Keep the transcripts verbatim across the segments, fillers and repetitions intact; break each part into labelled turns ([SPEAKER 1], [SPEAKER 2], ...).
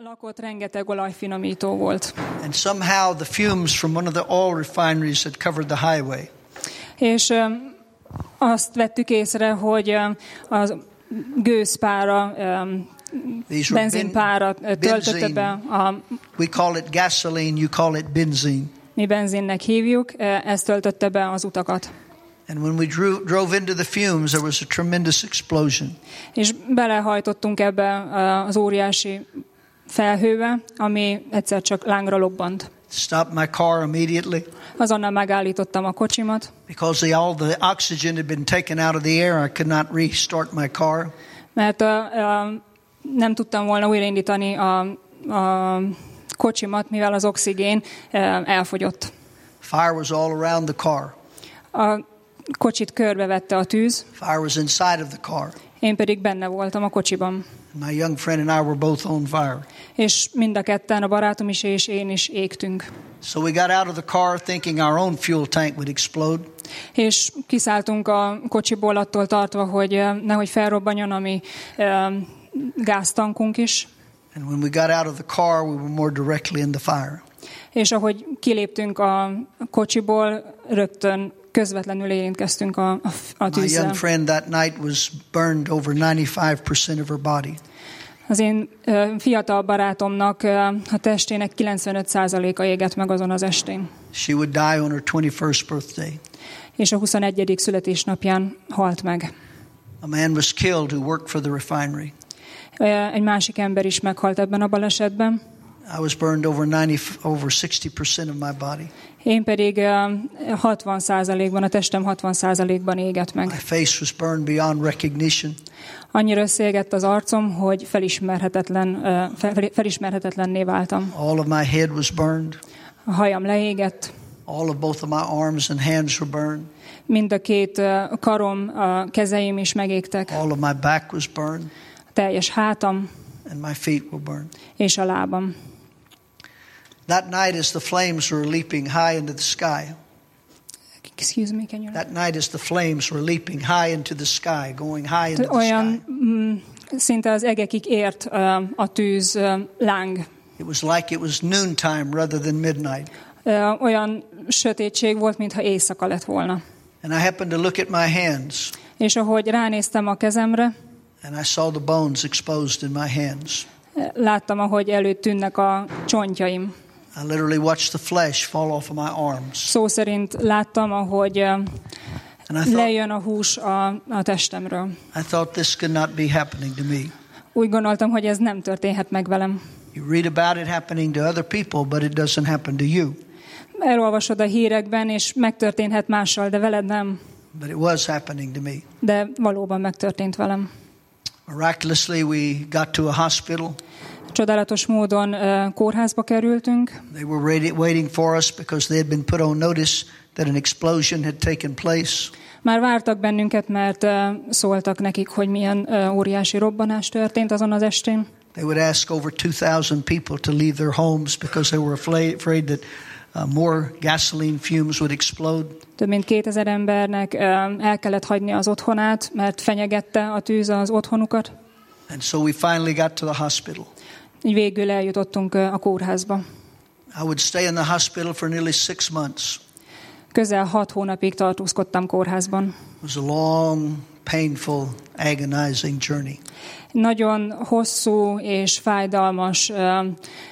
[SPEAKER 1] lakott, rengeteg olajfinomító volt.
[SPEAKER 2] And somehow the fumes from one of the oil refineries had covered the highway.
[SPEAKER 1] És um, azt vettük észre, hogy um, az gőzpára, um, benzinpára töltötte be a...
[SPEAKER 2] We call it gasoline, you call it benzene.
[SPEAKER 1] Mi benzinnek hívjuk, ez töltötte be az utakat.
[SPEAKER 2] And when we drew, drove into the fumes, there was a tremendous explosion.
[SPEAKER 1] És belehajtottunk ebbe az óriási felhőbe, ami egyszer csak lángra lobbant.
[SPEAKER 2] Stopped my car immediately.
[SPEAKER 1] Azonnal megállítottam a kocsimat.
[SPEAKER 2] Because the, all the oxygen had been taken out of the air, I could not restart my car.
[SPEAKER 1] Mert a, a, nem tudtam volna újraindítani a, a kocsimat, mivel az oxigén elfogyott.
[SPEAKER 2] Fire was all around the car.
[SPEAKER 1] A kocsit körbevette a tűz.
[SPEAKER 2] Fire was inside of the car.
[SPEAKER 1] Én pedig benne voltam a kocsiban.
[SPEAKER 2] My young friend and I were both on fire.
[SPEAKER 1] És mind a ketten, a barátom is és én is égtünk.
[SPEAKER 2] So we got out of the car thinking our own fuel tank would explode.
[SPEAKER 1] És kiszálltunk a kocsiból attól tartva, hogy nehogy felrobbanjon a mi gáztankunk is.
[SPEAKER 2] And when we got out of the car, we were more directly in the fire.
[SPEAKER 1] És ahogy kiléptünk a kocsiból, rögtön közvetlenül érintkeztünk a, a, a tűzzel.
[SPEAKER 2] My young friend that night was burned over ninety-five percent of her body.
[SPEAKER 1] Az én uh, fiatal barátomnak uh, a testének kilencvenöt százaléka égett meg azon az estén.
[SPEAKER 2] She would die on her twenty-first birthday.
[SPEAKER 1] És a huszonegyedik születésnapján halt meg.
[SPEAKER 2] A man was killed who worked for the refinery.
[SPEAKER 1] Uh, egy másik ember is meghalt ebben a balesetben.
[SPEAKER 2] I was burned over ninety over sixty percent of my body.
[SPEAKER 1] Én pedig uh, hatvan százalékban, a testem hatvan százalékban égett meg.
[SPEAKER 2] My face was burned beyond recognition.
[SPEAKER 1] Annyira összeégett az arcom, hogy felismerhetetlen, uh, fel, felismerhetetlenné váltam.
[SPEAKER 2] All of my head was burned.
[SPEAKER 1] A hajam leégett.
[SPEAKER 2] All of both of my arms and hands were burned.
[SPEAKER 1] Mind a két uh, karom, a kezeim is megégtek.
[SPEAKER 2] All of my back was burned.
[SPEAKER 1] A teljes hátam.
[SPEAKER 2] And my feet were burned.
[SPEAKER 1] És a lábam.
[SPEAKER 2] That night as the flames were leaping high into the sky.
[SPEAKER 1] Excuse me, can you...
[SPEAKER 2] That night as the flames were leaping high into the sky, going high into the
[SPEAKER 1] Olyan,
[SPEAKER 2] sky.
[SPEAKER 1] mm, szinte az egekig ért uh, a tűz uh, láng.
[SPEAKER 2] It was like it was noontime rather than midnight.
[SPEAKER 1] Uh, olyan sötétség volt, mintha éjszaka lett volna.
[SPEAKER 2] And I happened to look at my hands.
[SPEAKER 1] És ahogy ránéztem a kezemre,
[SPEAKER 2] and I saw the bones exposed in my hands.
[SPEAKER 1] Láttam, ahogy előttűnnek a csontjaim.
[SPEAKER 2] I literally watched the flesh fall off of my arms.
[SPEAKER 1] Szó szerint láttam, ahogy uh,
[SPEAKER 2] thought,
[SPEAKER 1] lejön a hús a, a testemről.
[SPEAKER 2] I thought this could not be happening to me.
[SPEAKER 1] Úgy gondoltam, hogy ez nem történhet meg velem.
[SPEAKER 2] You read about it happening to other people, but it doesn't happen to you.
[SPEAKER 1] Elolvasod a hírekben, és megtörténhet mással, de veled nem.
[SPEAKER 2] But it was happening to me.
[SPEAKER 1] De valóban megtörtént velem.
[SPEAKER 2] Miraculously, we got to a hospital.
[SPEAKER 1] Csodálatos módon uh, kórházba kerültünk.
[SPEAKER 2] They were waiting for us because they had been put on notice that an explosion had taken place.
[SPEAKER 1] Már vártak bennünket, mert uh, szóltak nekik, hogy milyen uh, óriási robbanás történt azon az estén.
[SPEAKER 2] They would ask over two thousand people to leave their homes because they were afraid that uh, more gasoline fumes would explode.
[SPEAKER 1] Több mint kétezer embernek uh, el kellett hagyni az otthonát, mert fenyegette a tűz az otthonukat.
[SPEAKER 2] And so we finally got to the hospital.
[SPEAKER 1] Így végül eljutottunk uh, a kórházba.
[SPEAKER 2] I would stay in the hospital for nearly six months.
[SPEAKER 1] Közel hat hónapig tartózkodtam kórházban.
[SPEAKER 2] It was a long, painful, agonizing journey.
[SPEAKER 1] Nagyon hosszú és fájdalmas uh,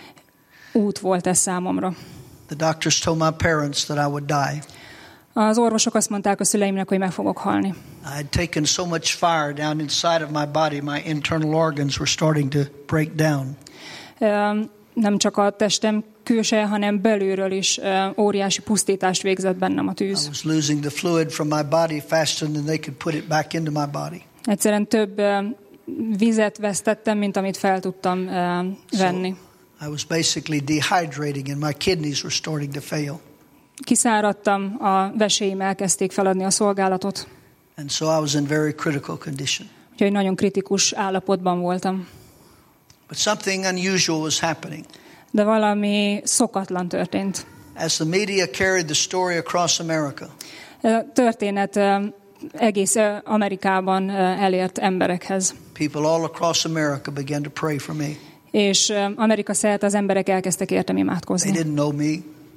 [SPEAKER 1] út volt ez számomra.
[SPEAKER 2] The doctors told my parents that I would die.
[SPEAKER 1] Az orvosok azt mondták a szüleimnek, hogy meg fogok halni.
[SPEAKER 2] I had taken so much fire down inside of my body, my internal organs were starting to break down.
[SPEAKER 1] Uh, nem csak a testem külseje, hanem belülről is uh, óriási pusztítást végzett bennem a tűz.
[SPEAKER 2] I was losing the fluid from my body faster than they could put it back into my body.
[SPEAKER 1] Egyszerűen több uh, vizet vesztettem, mint amit fel tudtam uh, venni.
[SPEAKER 2] So I was basically dehydrating and my kidneys were starting to fail.
[SPEAKER 1] Kiszáradtam, a veséim elkezdték feladni a szolgálatot.
[SPEAKER 2] And so I was in very critical condition.
[SPEAKER 1] Úgyhogy nagyon kritikus állapotban voltam.
[SPEAKER 2] But something unusual was happening.
[SPEAKER 1] De valami szokatlan történt.
[SPEAKER 2] As the media carried the story across America.
[SPEAKER 1] A történet egész Amerikában elért emberekhez.
[SPEAKER 2] People all across America began to pray for me.
[SPEAKER 1] És Amerika szerte az emberek elkezdtek értem imádkozni.
[SPEAKER 2] They didn't know me.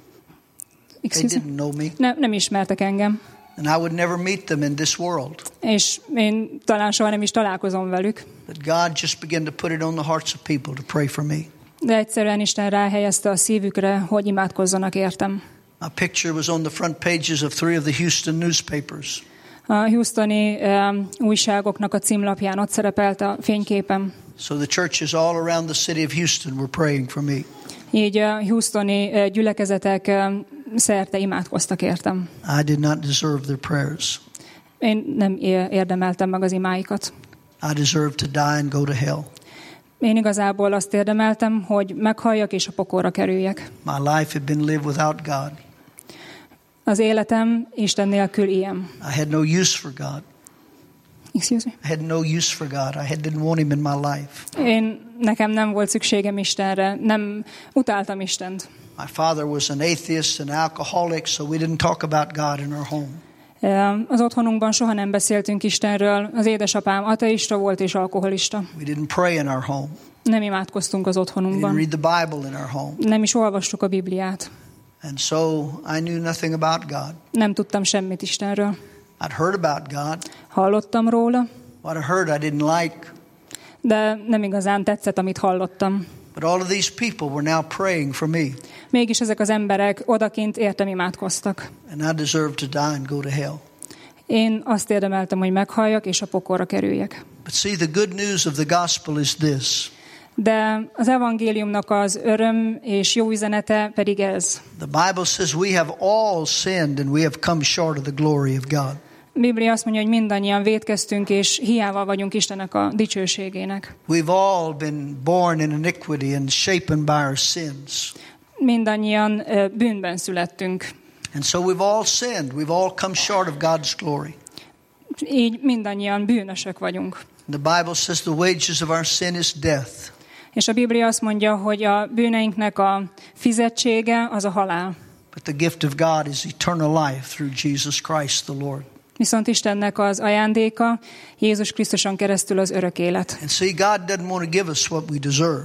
[SPEAKER 2] They
[SPEAKER 1] Excuse me?
[SPEAKER 2] didn't know me.
[SPEAKER 1] Ne, nem ismertek engem.
[SPEAKER 2] And I would never meet them in this world.
[SPEAKER 1] És én talán soha nem is találkozom velük.
[SPEAKER 2] But God just began to put it on the hearts of people to pray for me.
[SPEAKER 1] De egyszerűen Isten ráhelyezte a szívükre, hogy imádkozzanak értem.
[SPEAKER 2] My picture was on the front pages of three of the Houston newspapers.
[SPEAKER 1] A houstoni um, újságoknak a címlapján ott szerepelt a fényképem.
[SPEAKER 2] So the churches all around the city of Houston were praying for me.
[SPEAKER 1] Így a houstoni uh, gyülekezetek uh, szerte imádkoztak értem.
[SPEAKER 2] I did not deserve their prayers.
[SPEAKER 1] Én nem érdemeltem meg az imáikat.
[SPEAKER 2] I deserved to die and go to hell.
[SPEAKER 1] Én igazából azt érdemeltem, hogy meghalljak és a pokolra kerüljek.
[SPEAKER 2] My life had been lived without God.
[SPEAKER 1] Az életem Isten nélkül ilyen.
[SPEAKER 2] I had no use for God.
[SPEAKER 1] Excuse me?
[SPEAKER 2] I had no use for God. I had, didn't want him in my life.
[SPEAKER 1] Én, nekem nem volt szükségem Istenre, nem utáltam Istent.
[SPEAKER 2] My father was an atheist and alcoholic, so we didn't talk about God in our home.
[SPEAKER 1] Az otthonunkban soha nem beszéltünk Istenről. Az édesapám ateista volt és alkoholista.
[SPEAKER 2] We didn't pray in our home.
[SPEAKER 1] Nem imádkoztunk az
[SPEAKER 2] We didn't
[SPEAKER 1] otthonunkban.
[SPEAKER 2] read the Bible in our home.
[SPEAKER 1] Nem is olvastuk a Bibliát.
[SPEAKER 2] And so I knew nothing about God.
[SPEAKER 1] Nem tudtam semmit Istenről.
[SPEAKER 2] I'd heard about God.
[SPEAKER 1] Hallottam róla,
[SPEAKER 2] What I heard I didn't like.
[SPEAKER 1] de nem igazán tetszett, amit hallottam.
[SPEAKER 2] But all of these people were now praying for me.
[SPEAKER 1] Mégis ezek az emberek odakint értem imádkoztak.
[SPEAKER 2] And I deserved to die and go to hell.
[SPEAKER 1] Én azt érdemeltem, hogy meghalljak és a pokolra kerüljek.
[SPEAKER 2] But see, the good news of the gospel is this.
[SPEAKER 1] De az evangéliumnak az öröm és jó üzenete pedig ez.
[SPEAKER 2] The Bible says we have all sinned and we have come short of the glory of God.
[SPEAKER 1] A Biblia azt mondja, hogy mindannyian vétkeztünk, és hiába vagyunk Istennek a dicsőségének.
[SPEAKER 2] We've all been born in iniquity and shapen by our sins.
[SPEAKER 1] Mindannyian ö, bűnben születtünk.
[SPEAKER 2] And so we've all sinned. We've all come short of God's glory.
[SPEAKER 1] Így mindannyian bűnösök vagyunk.
[SPEAKER 2] The Bible says the wages of our sin is death.
[SPEAKER 1] És a Biblia azt mondja, hogy a bűneinknek a fizetsége az a halál.
[SPEAKER 2] But the gift of God is eternal life through Jesus Christ the Lord.
[SPEAKER 1] Viszont Istennek az ajándéka Jézus Krisztuson keresztül az örök élet.
[SPEAKER 2] And see, God doesn't want to give us what we deserve.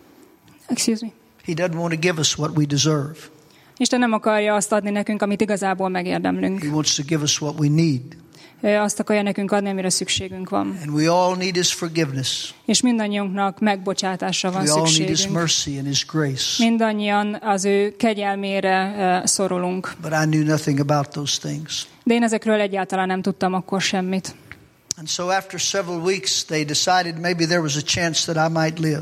[SPEAKER 1] Excuse me.
[SPEAKER 2] He doesn't want to give us what we deserve.
[SPEAKER 1] Isten nem akarja azt adni nekünk, amit igazából megérdemlünk.
[SPEAKER 2] He wants to give us what we need.
[SPEAKER 1] Ő azt akarja nekünk adni, amire szükségünk van.
[SPEAKER 2] And we all need his forgiveness.
[SPEAKER 1] És mindannyiunknak megbocsátásra van
[SPEAKER 2] We all need his
[SPEAKER 1] szükségünk.
[SPEAKER 2] mercy and his grace.
[SPEAKER 1] Mindannyian az ő kegyelmére uh, szorulunk.
[SPEAKER 2] But I knew nothing about those things.
[SPEAKER 1] De én ezekről egyáltalán nem tudtam akkor semmit.
[SPEAKER 2] And so after several weeks they decided maybe there was a chance that I might live.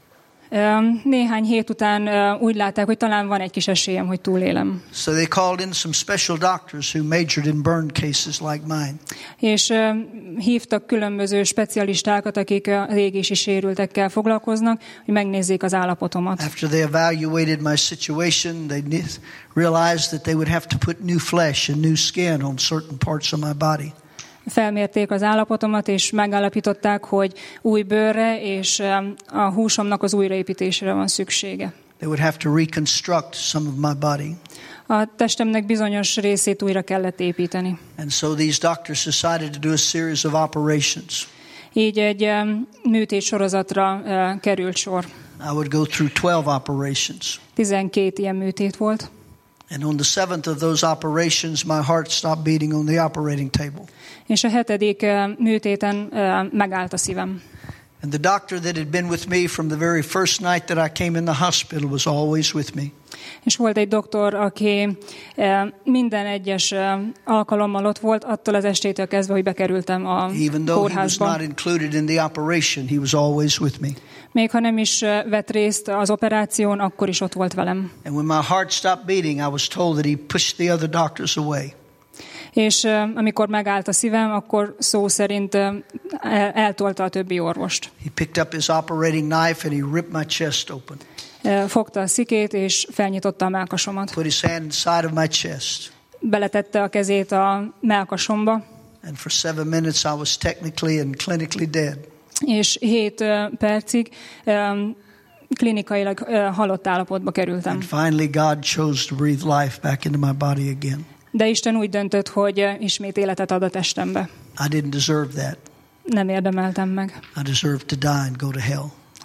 [SPEAKER 1] Um, néhány hét után uh, úgy látták, hogy talán van egy kis esélyem, hogy túlélem.
[SPEAKER 2] So they called in some special doctors who majored in burn cases like mine.
[SPEAKER 1] És uh, hívtak különböző specialistákat, akik a égési sérültekkel foglalkoznak, hogy megnézzék az állapotomat.
[SPEAKER 2] After they evaluated my situation, they realized that they would have to put new flesh and new skin on certain parts of my body.
[SPEAKER 1] Felmérték az állapotomat, és megállapították, hogy új bőrre és a húsomnak az újraépítésére van szüksége.
[SPEAKER 2] They would have to reconstruct some of my body.
[SPEAKER 1] A testemnek bizonyos részét újra kellett építeni.
[SPEAKER 2] And so these doctors decided to do a series of operations.
[SPEAKER 1] Így egy műtét sorozatra került sor.
[SPEAKER 2] I would go through twelve operations.
[SPEAKER 1] tizenkét ilyen műtét volt.
[SPEAKER 2] And on the seventh of those operations, my heart stopped beating on the operating table.
[SPEAKER 1] És a hetedik műtéten megállt a szívem.
[SPEAKER 2] And the doctor that had been with me from the very first night that I came in the hospital was always with me.
[SPEAKER 1] És volt egy doktor, aki minden egyes alkalommal ott volt, attól az estétől kezdve, hogy bekerültem a
[SPEAKER 2] Even though he was
[SPEAKER 1] kórházba.
[SPEAKER 2] not included in the operation, he was always with me.
[SPEAKER 1] Még ha nem is vett részt az operáción, akkor is ott volt velem.
[SPEAKER 2] And when my heart stopped beating, I was told that he pushed the other doctors away.
[SPEAKER 1] És uh, amikor megállt a szívem, akkor szó szerint uh, el- eltolta a többi orvost.
[SPEAKER 2] He picked up his operating knife and he ripped my chest open.
[SPEAKER 1] Uh, fogta a szikét, és felnyitotta a mellkasomat.
[SPEAKER 2] Put his hand inside of my chest.
[SPEAKER 1] Beletette a kezét a mellkasomba,
[SPEAKER 2] And for seven minutes I was technically and clinically dead.
[SPEAKER 1] és hét uh, percig um, klinikailag uh, halott állapotba kerültem.
[SPEAKER 2] And finally God chose to breathe life back into my body again.
[SPEAKER 1] De Isten úgy döntött, hogy uh, ismét életet ad a testembe.
[SPEAKER 2] I didn't deserve that.
[SPEAKER 1] Nem érdemeltem meg.
[SPEAKER 2] I deserved to die and go to hell.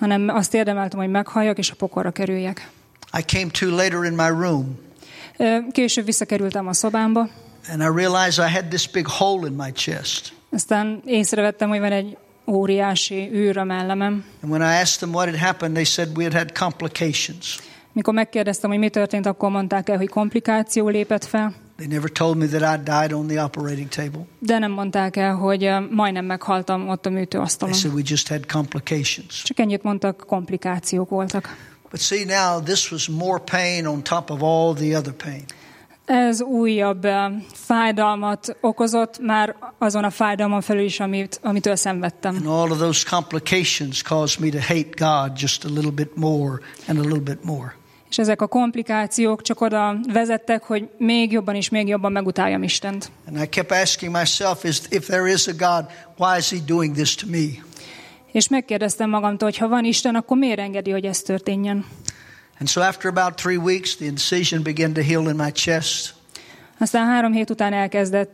[SPEAKER 1] hanem azt érdemeltem, hogy meghalljak és a pokolra kerüljek.
[SPEAKER 2] I came to later in my room.
[SPEAKER 1] Később visszakerültem a szobámba.
[SPEAKER 2] And I realized I had this big hole in my chest.
[SPEAKER 1] Aztán észrevettem, hogy van egy óriási űr a mellemem.
[SPEAKER 2] And when I asked them what had happened, they said we had had complications.
[SPEAKER 1] Mikor megkérdeztem, hogy mi történt, akkor mondták el, hogy komplikáció lépett fel.
[SPEAKER 2] They never told me that I died on the operating table.
[SPEAKER 1] De nem mondták el, hogy majdnem meghaltam ott a műtőasztalon.
[SPEAKER 2] They said we just had complications.
[SPEAKER 1] Csak ennyit mondtak, komplikációk voltak.
[SPEAKER 2] But see now, this was more pain on top of all the other pain.
[SPEAKER 1] Ez újabb fájdalmat okozott, már azon a fájdalmon felül is, amit, amitől szenvedtem.
[SPEAKER 2] And all of those complications caused me to hate God just a little bit more and a little bit more.
[SPEAKER 1] És ezek a komplikációk csak oda vezettek, hogy még jobban és még jobban megutáljam Istent.
[SPEAKER 2] And I kept asking myself, is, if there is a God, why is he doing this to me?
[SPEAKER 1] És megkérdeztem magamtól, hogy ha van Isten, akkor miért engedi, hogy ez történjen?
[SPEAKER 2] And so after about three weeks, the incision began to heal in my chest.
[SPEAKER 1] Aztán három hét után elkezdett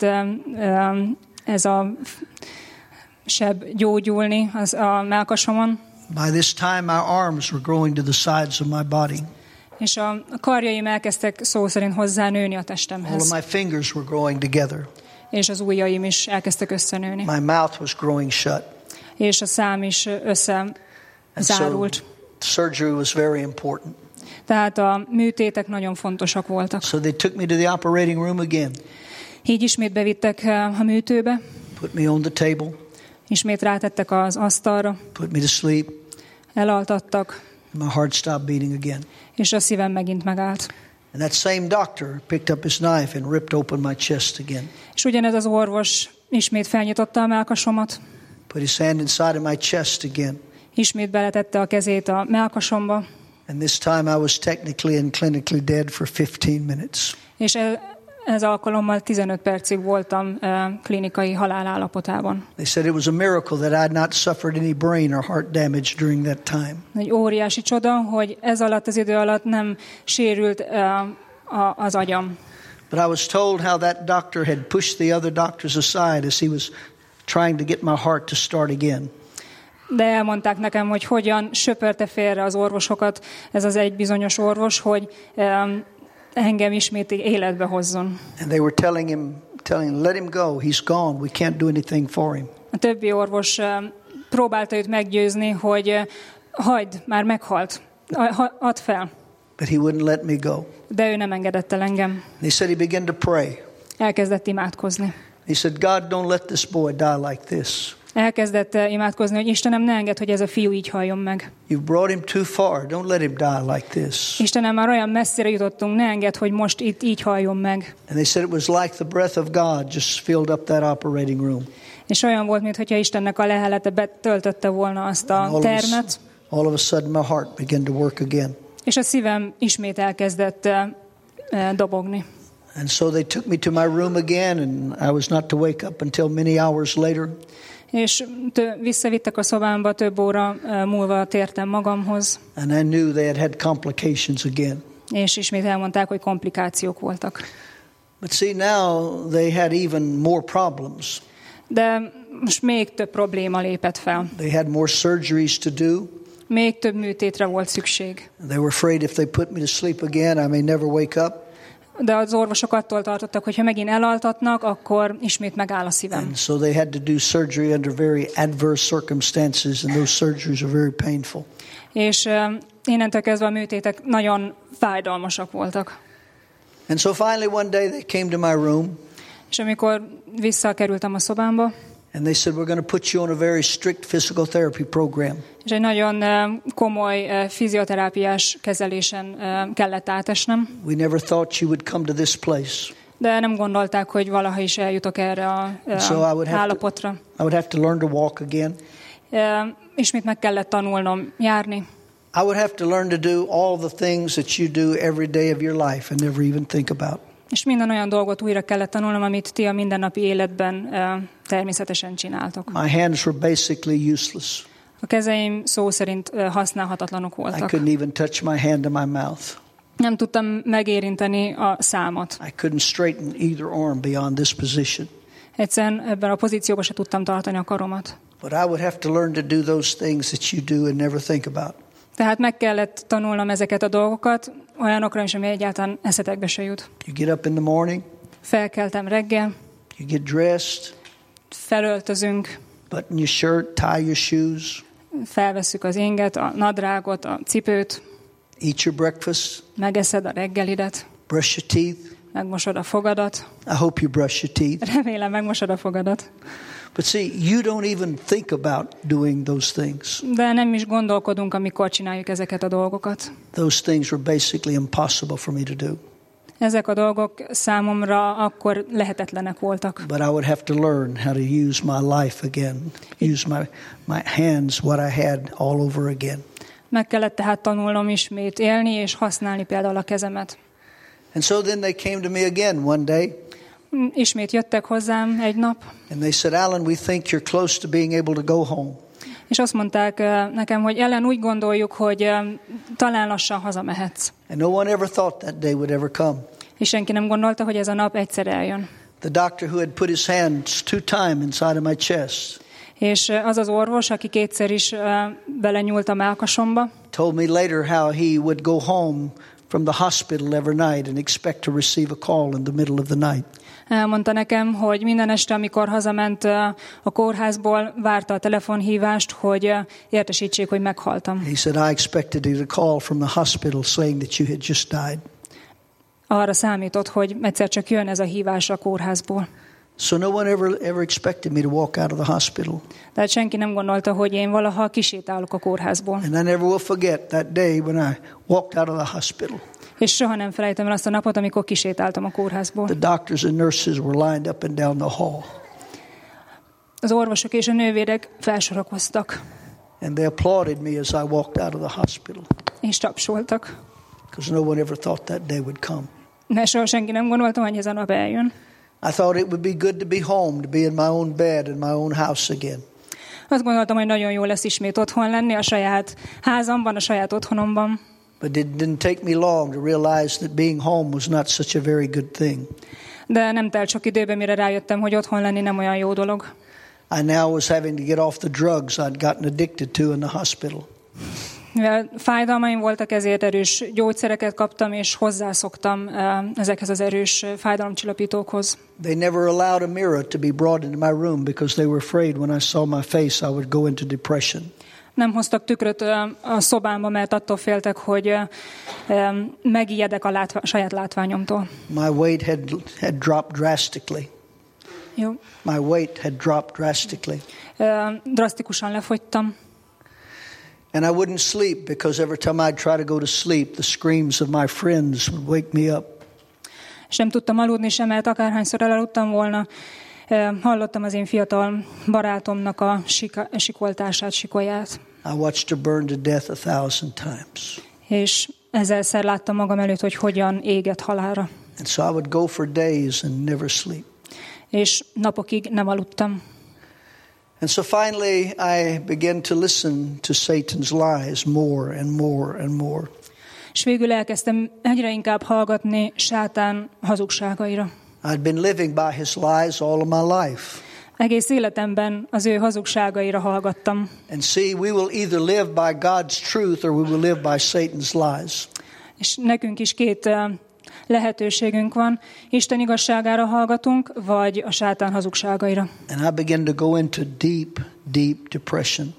[SPEAKER 1] ez a seb gyógyulni az a mellkasomon.
[SPEAKER 2] By this time, my arms were growing to the sides of my body.
[SPEAKER 1] És a karjaim elkezdtek szó szerint hozzánőni a
[SPEAKER 2] All
[SPEAKER 1] testemhez.
[SPEAKER 2] of my fingers were growing together.
[SPEAKER 1] És az ujjaim is elkezdtek összenőni.
[SPEAKER 2] My mouth was growing shut.
[SPEAKER 1] És a szám is összezárult.
[SPEAKER 2] So surgery was very important.
[SPEAKER 1] Tehát a műtétek nagyon fontosak voltak.
[SPEAKER 2] So they took me to the operating room again.
[SPEAKER 1] Így ismét bevittek a műtőbe.
[SPEAKER 2] Put me on the table.
[SPEAKER 1] Ismét rátettek az asztalra.
[SPEAKER 2] Put me to sleep.
[SPEAKER 1] Elaltattak.
[SPEAKER 2] My heart stopped beating again.
[SPEAKER 1] És a szívem megint megállt.
[SPEAKER 2] And that same doctor picked up his knife and ripped open my chest again.
[SPEAKER 1] És ugyanez az orvos ismét felnyitotta a mellkasomat.
[SPEAKER 2] Put his hand inside of my chest again.
[SPEAKER 1] Ismét beletette a kezét a mellkasomba.
[SPEAKER 2] And this time I was technically and clinically dead for fifteen minutes.
[SPEAKER 1] És ez, ez alkalommal tizenöt percig voltam uh, klinikai halálállapotában.
[SPEAKER 2] They said it was a miracle that I had not suffered any brain or heart damage during that time.
[SPEAKER 1] Egy óriási csoda, hogy ez alatt az idő alatt nem sérült uh, a, az agyam.
[SPEAKER 2] But I was told how that doctor had pushed the other doctors aside as he was trying to get my heart to start again.
[SPEAKER 1] De elmondták nekem, hogy hogyan söpörte félre az orvosokat, ez az egy bizonyos orvos, hogy um, engem ismét életbe hozzon.
[SPEAKER 2] And they were telling him, telling him, let him go, he's gone, we can't do anything for him.
[SPEAKER 1] A többi orvos um, próbálta őt meggyőzni, hogy uh, hagyd, már meghalt, add fel.
[SPEAKER 2] But he wouldn't let me go.
[SPEAKER 1] De ő nem engedett el engem.
[SPEAKER 2] He said he began to pray.
[SPEAKER 1] Elkezdett imádkozni.
[SPEAKER 2] He said, God, don't let this boy die like this.
[SPEAKER 1] Elkezdett imádkozni, hogy Istenem, ne engedd, hogy ez a fiú így haljon meg.
[SPEAKER 2] You've brought him too far. Don't let him die like this.
[SPEAKER 1] Istenem, már olyan messzire jutottunk, ne engedd, hogy most itt így haljon meg.
[SPEAKER 2] And they said it was like the breath of God just filled up that operating room.
[SPEAKER 1] És olyan volt, mintha Istennek a lehelete betöltötte volna azt a termet.
[SPEAKER 2] All of a sudden my heart began to work again.
[SPEAKER 1] És a szívem ismét elkezdett uh, dobogni.
[SPEAKER 2] And so they took me to my room again, and I was not to wake up until many hours later.
[SPEAKER 1] És tő, visszavittek a szobámba, több óra uh, múlva tértem magamhoz.
[SPEAKER 2] And I knew they had had complications again.
[SPEAKER 1] És ismét elmondták, hogy komplikációk voltak.
[SPEAKER 2] But see, now they had even more problems.
[SPEAKER 1] De most még több probléma lépett fel.
[SPEAKER 2] They had more surgeries to do.
[SPEAKER 1] Még több műtétre volt szükség.
[SPEAKER 2] They were afraid if they put me to sleep again, I may never wake up.
[SPEAKER 1] De az orvosok attól tartottak, hogy ha megint elaltatnak, akkor ismét megáll a szívem.
[SPEAKER 2] And so they had to do surgery under very adverse circumstances, and those surgeries are very painful.
[SPEAKER 1] És uh, innentől kezdve a műtétek nagyon fájdalmasak voltak.
[SPEAKER 2] And so finally one day they came to my room.
[SPEAKER 1] És amikor visszakerültem a szobámba,
[SPEAKER 2] and they said, we're going to put you on a very strict physical therapy program.
[SPEAKER 1] És egy nagyon komoly fizioterápiás kezelésen kellett átesnem.
[SPEAKER 2] We never thought you would come to this place.
[SPEAKER 1] De nem gondolták, hogy valaha is eljutok erre a
[SPEAKER 2] so
[SPEAKER 1] állapotra.
[SPEAKER 2] To, I would have to learn to walk again.
[SPEAKER 1] Ismét meg kellett tanulnom járni.
[SPEAKER 2] I would have to learn to do all the things that you do every day of your life and never even think about.
[SPEAKER 1] És minden olyan dolgot újra kellett tanulnom, amit ti a mindennapi életben természetesen csináltok.
[SPEAKER 2] My hands were basically useless.
[SPEAKER 1] A kezeim szó szerint használhatatlanok voltak.
[SPEAKER 2] I couldn't even touch my hand to my mouth.
[SPEAKER 1] Nem tudtam megérinteni a számat.
[SPEAKER 2] I couldn't straighten either arm beyond this position.
[SPEAKER 1] Egyszerűen ebben a pozícióban se tudtam tartani a karomat.
[SPEAKER 2] But I would have to learn to do those things that you do and never think about.
[SPEAKER 1] Tehát meg kellett tanulnom ezeket a dolgokat, olyanokra is, ami egyáltalán eszetekbe se jut.
[SPEAKER 2] You get up in the morning.
[SPEAKER 1] Felkeltem reggel.
[SPEAKER 2] You get dressed.
[SPEAKER 1] Felöltözünk.
[SPEAKER 2] Button your shirt, tie your shoes.
[SPEAKER 1] Felvesszük az inget, a nadrágot, a cipőt.
[SPEAKER 2] Eat your breakfast.
[SPEAKER 1] Megeszed a reggelidet.
[SPEAKER 2] Brush your teeth.
[SPEAKER 1] Megmosod a fogadat.
[SPEAKER 2] I hope you brush your teeth.
[SPEAKER 1] Remélem megmosod a fogadat.
[SPEAKER 2] But see, you don't even think about doing those things.
[SPEAKER 1] De nem is gondolkodunk, amikor csináljuk ezeket a dolgokat.
[SPEAKER 2] Those things were basically impossible for me to do.
[SPEAKER 1] Ezek a dolgok számomra akkor lehetetlenek voltak.
[SPEAKER 2] But I would have to learn how to use my life again. Use my, my hands, what I had, all over again.
[SPEAKER 1] Meg kellett tehát tanulnom ismét élni, és használni például a kezemet.
[SPEAKER 2] And so then they came to me again one day.
[SPEAKER 1] Ismét jöttek hozzám egy nap.
[SPEAKER 2] And they said, Alan, we think you're close to being able to go home.
[SPEAKER 1] És azt mondták nekem, hogy Ellen, úgy gondoljuk, hogy talán lassan hazamehetsz.
[SPEAKER 2] And no one ever thought that day would ever come.
[SPEAKER 1] És senki nem gondolta, hogy ez a nap egyszer eljön.
[SPEAKER 2] The doctor who had put his hands two times inside of my chest.
[SPEAKER 1] És az az orvos, aki kétszer is belenyúlt a mellkasomba,
[SPEAKER 2] told me later how he would go home from the hospital every night and expect to receive a call in the middle of the night.
[SPEAKER 1] Elmondta nekem, hogy minden este, amikor hazament a kórházból, várta a telefonhívást, hogy értesítsék, hogy meghaltam.
[SPEAKER 2] He said, I expected a call from the hospital saying that you had just died.
[SPEAKER 1] Arra számított, hogy egyszer csak jön ez a hívás a kórházból.
[SPEAKER 2] So no one ever ever expected me to walk out of the hospital.
[SPEAKER 1] Tehát senki nem gondolta, hogy én valaha kisétálok a kórházból.
[SPEAKER 2] And I never will forget that day when I walked out of the hospital.
[SPEAKER 1] És soha nem felejtem el azt a napot, amikor kisétáltam a kórházból.
[SPEAKER 2] The doctors and nurses were lined up and down the hall.
[SPEAKER 1] Az orvosok és a nővérek felsorakoztak.
[SPEAKER 2] And they applauded me as I walked out of the hospital.
[SPEAKER 1] És tapsoltak.
[SPEAKER 2] Because no one ever thought that day would come.
[SPEAKER 1] Mert soha senki nem gondolta, hogy ez a nap eljön.
[SPEAKER 2] I thought it would be good to be home, to be in my own bed in my own house again.
[SPEAKER 1] Azt gondoltam, hogy nagyon jó lesz ismét otthon lenni a saját házamban, a saját otthonomban.
[SPEAKER 2] But it didn't take me long to realize that being home was not such a very good thing.
[SPEAKER 1] De nem telt sok időbe, mire rájöttem, hogy otthon lenni nem olyan jó dolog.
[SPEAKER 2] I now was having to get off the drugs I'd gotten addicted to in the hospital.
[SPEAKER 1] Mivel fájdalmaim voltak, ezért erős gyógyszereket kaptam, és hozzászoktam ezekhez az erős fájdalomcsillapítókhoz.
[SPEAKER 2] They never allowed a mirror to be brought into my room because they were afraid when I saw my face I would go into depression.
[SPEAKER 1] Nem hoztak tükröt a szobámba, mert attól féltek, hogy megijedek a látva, saját látványomtól.
[SPEAKER 2] My weight had had dropped drastically.
[SPEAKER 1] Jó.
[SPEAKER 2] My weight had dropped drastically.
[SPEAKER 1] Drasztikusan lefogytam.
[SPEAKER 2] And I wouldn't sleep because every time I'd try to go to sleep, the screams of my friends would wake me up.
[SPEAKER 1] És nem tudtam aludni sem, mert akárhányszor elaludtam volna, hallottam az én fiatal barátomnak a sika, sikoltását, sikolyát.
[SPEAKER 2] I watched her burn to death a thousand times.
[SPEAKER 1] És ezerszer láttam magam előtt, hogy hogyan éget halálra.
[SPEAKER 2] And so I would go for days and never sleep.
[SPEAKER 1] És napokig nem aludtam.
[SPEAKER 2] And so finally I began to listen to Satan's lies more and more and more.
[SPEAKER 1] És végül elkezdtem egyre inkább hallgatni sátán hazugságaira.
[SPEAKER 2] I'd been living by his lies all of my life.
[SPEAKER 1] Egész életemben az ő hazugságaira hallgattam.
[SPEAKER 2] And see, we will either live by God's truth or we will live by Satan's lies.
[SPEAKER 1] És nekünk is két lehetőségünk van. Isten igazságára hallgatunk, vagy a sátán hazugságaira.
[SPEAKER 2] And I began to go into deep, deep depression.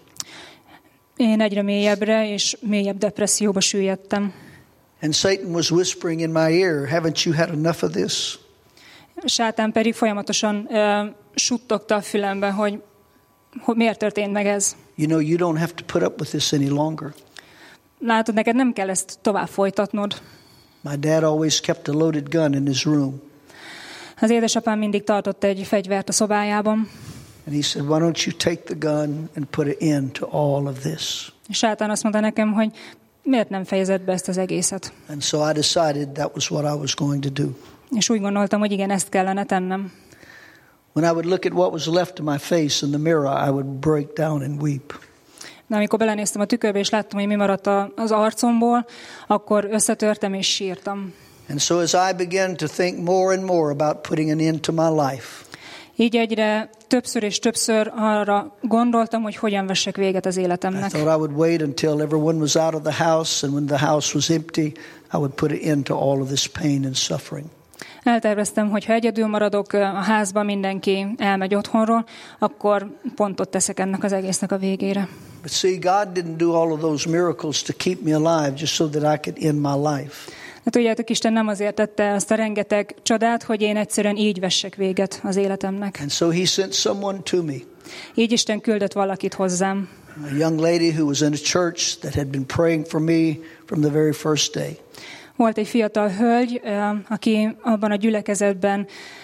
[SPEAKER 1] Én egyre mélyebbre és mélyebb depresszióba süllyedtem.
[SPEAKER 2] And Satan was whispering in my ear, haven't you had enough of this?
[SPEAKER 1] Sátán pedig folyamatosan uh, suttogta a fülembe, hogy, hogy miért történt meg ez.
[SPEAKER 2] You know, you don't have to put up with this any longer.
[SPEAKER 1] Látod, neked nem kell ezt tovább folytatnod.
[SPEAKER 2] My dad always kept a loaded gun in his room.
[SPEAKER 1] Az édesapám mindig tartott egy fegyvert a szobájában.
[SPEAKER 2] And he said, why don't you take the gun and put an end to all of this?
[SPEAKER 1] És sátán azt mondta nekem, hogy miért nem fejezed be ezt az egészet.
[SPEAKER 2] And so I decided that was what I was going to do.
[SPEAKER 1] És úgy gondoltam, hogy igen, ezt kellene tennem.
[SPEAKER 2] When I would look at what was left of my face in the mirror, I would break down and weep.
[SPEAKER 1] De amikor belenéztem a tükörbe, és láttam, hogy mi maradt az arcomból, akkor összetörtem és sírtam.
[SPEAKER 2] And so as I began to think more and more about putting an end to my life,
[SPEAKER 1] Így egyre többször és többször arra gondoltam, hogy hogyan vessek véget az
[SPEAKER 2] I
[SPEAKER 1] életemnek.
[SPEAKER 2] thought I would wait until everyone was out of the house, and when the house was empty, I would put an end to all of this pain and suffering.
[SPEAKER 1] Elterveztem, hogy ha egyedül maradok a házban, mindenki elmegy otthonról, akkor pontot teszek ennek az egésznek a végére.
[SPEAKER 2] But see, God didn't do all of those miracles to keep me alive just so that I could end my life.
[SPEAKER 1] De tudjátok, Isten nem azért tette azt a rengeteg csodát, hogy én egyszerűen így vessek véget az életemnek.
[SPEAKER 2] And so he sent someone to me.
[SPEAKER 1] Így Isten küldött valakit hozzám.
[SPEAKER 2] A young lady who was in a church that had been praying for me from the very first day.
[SPEAKER 1] Volt egy fiatal hölgy, aki abban a gyülekezetben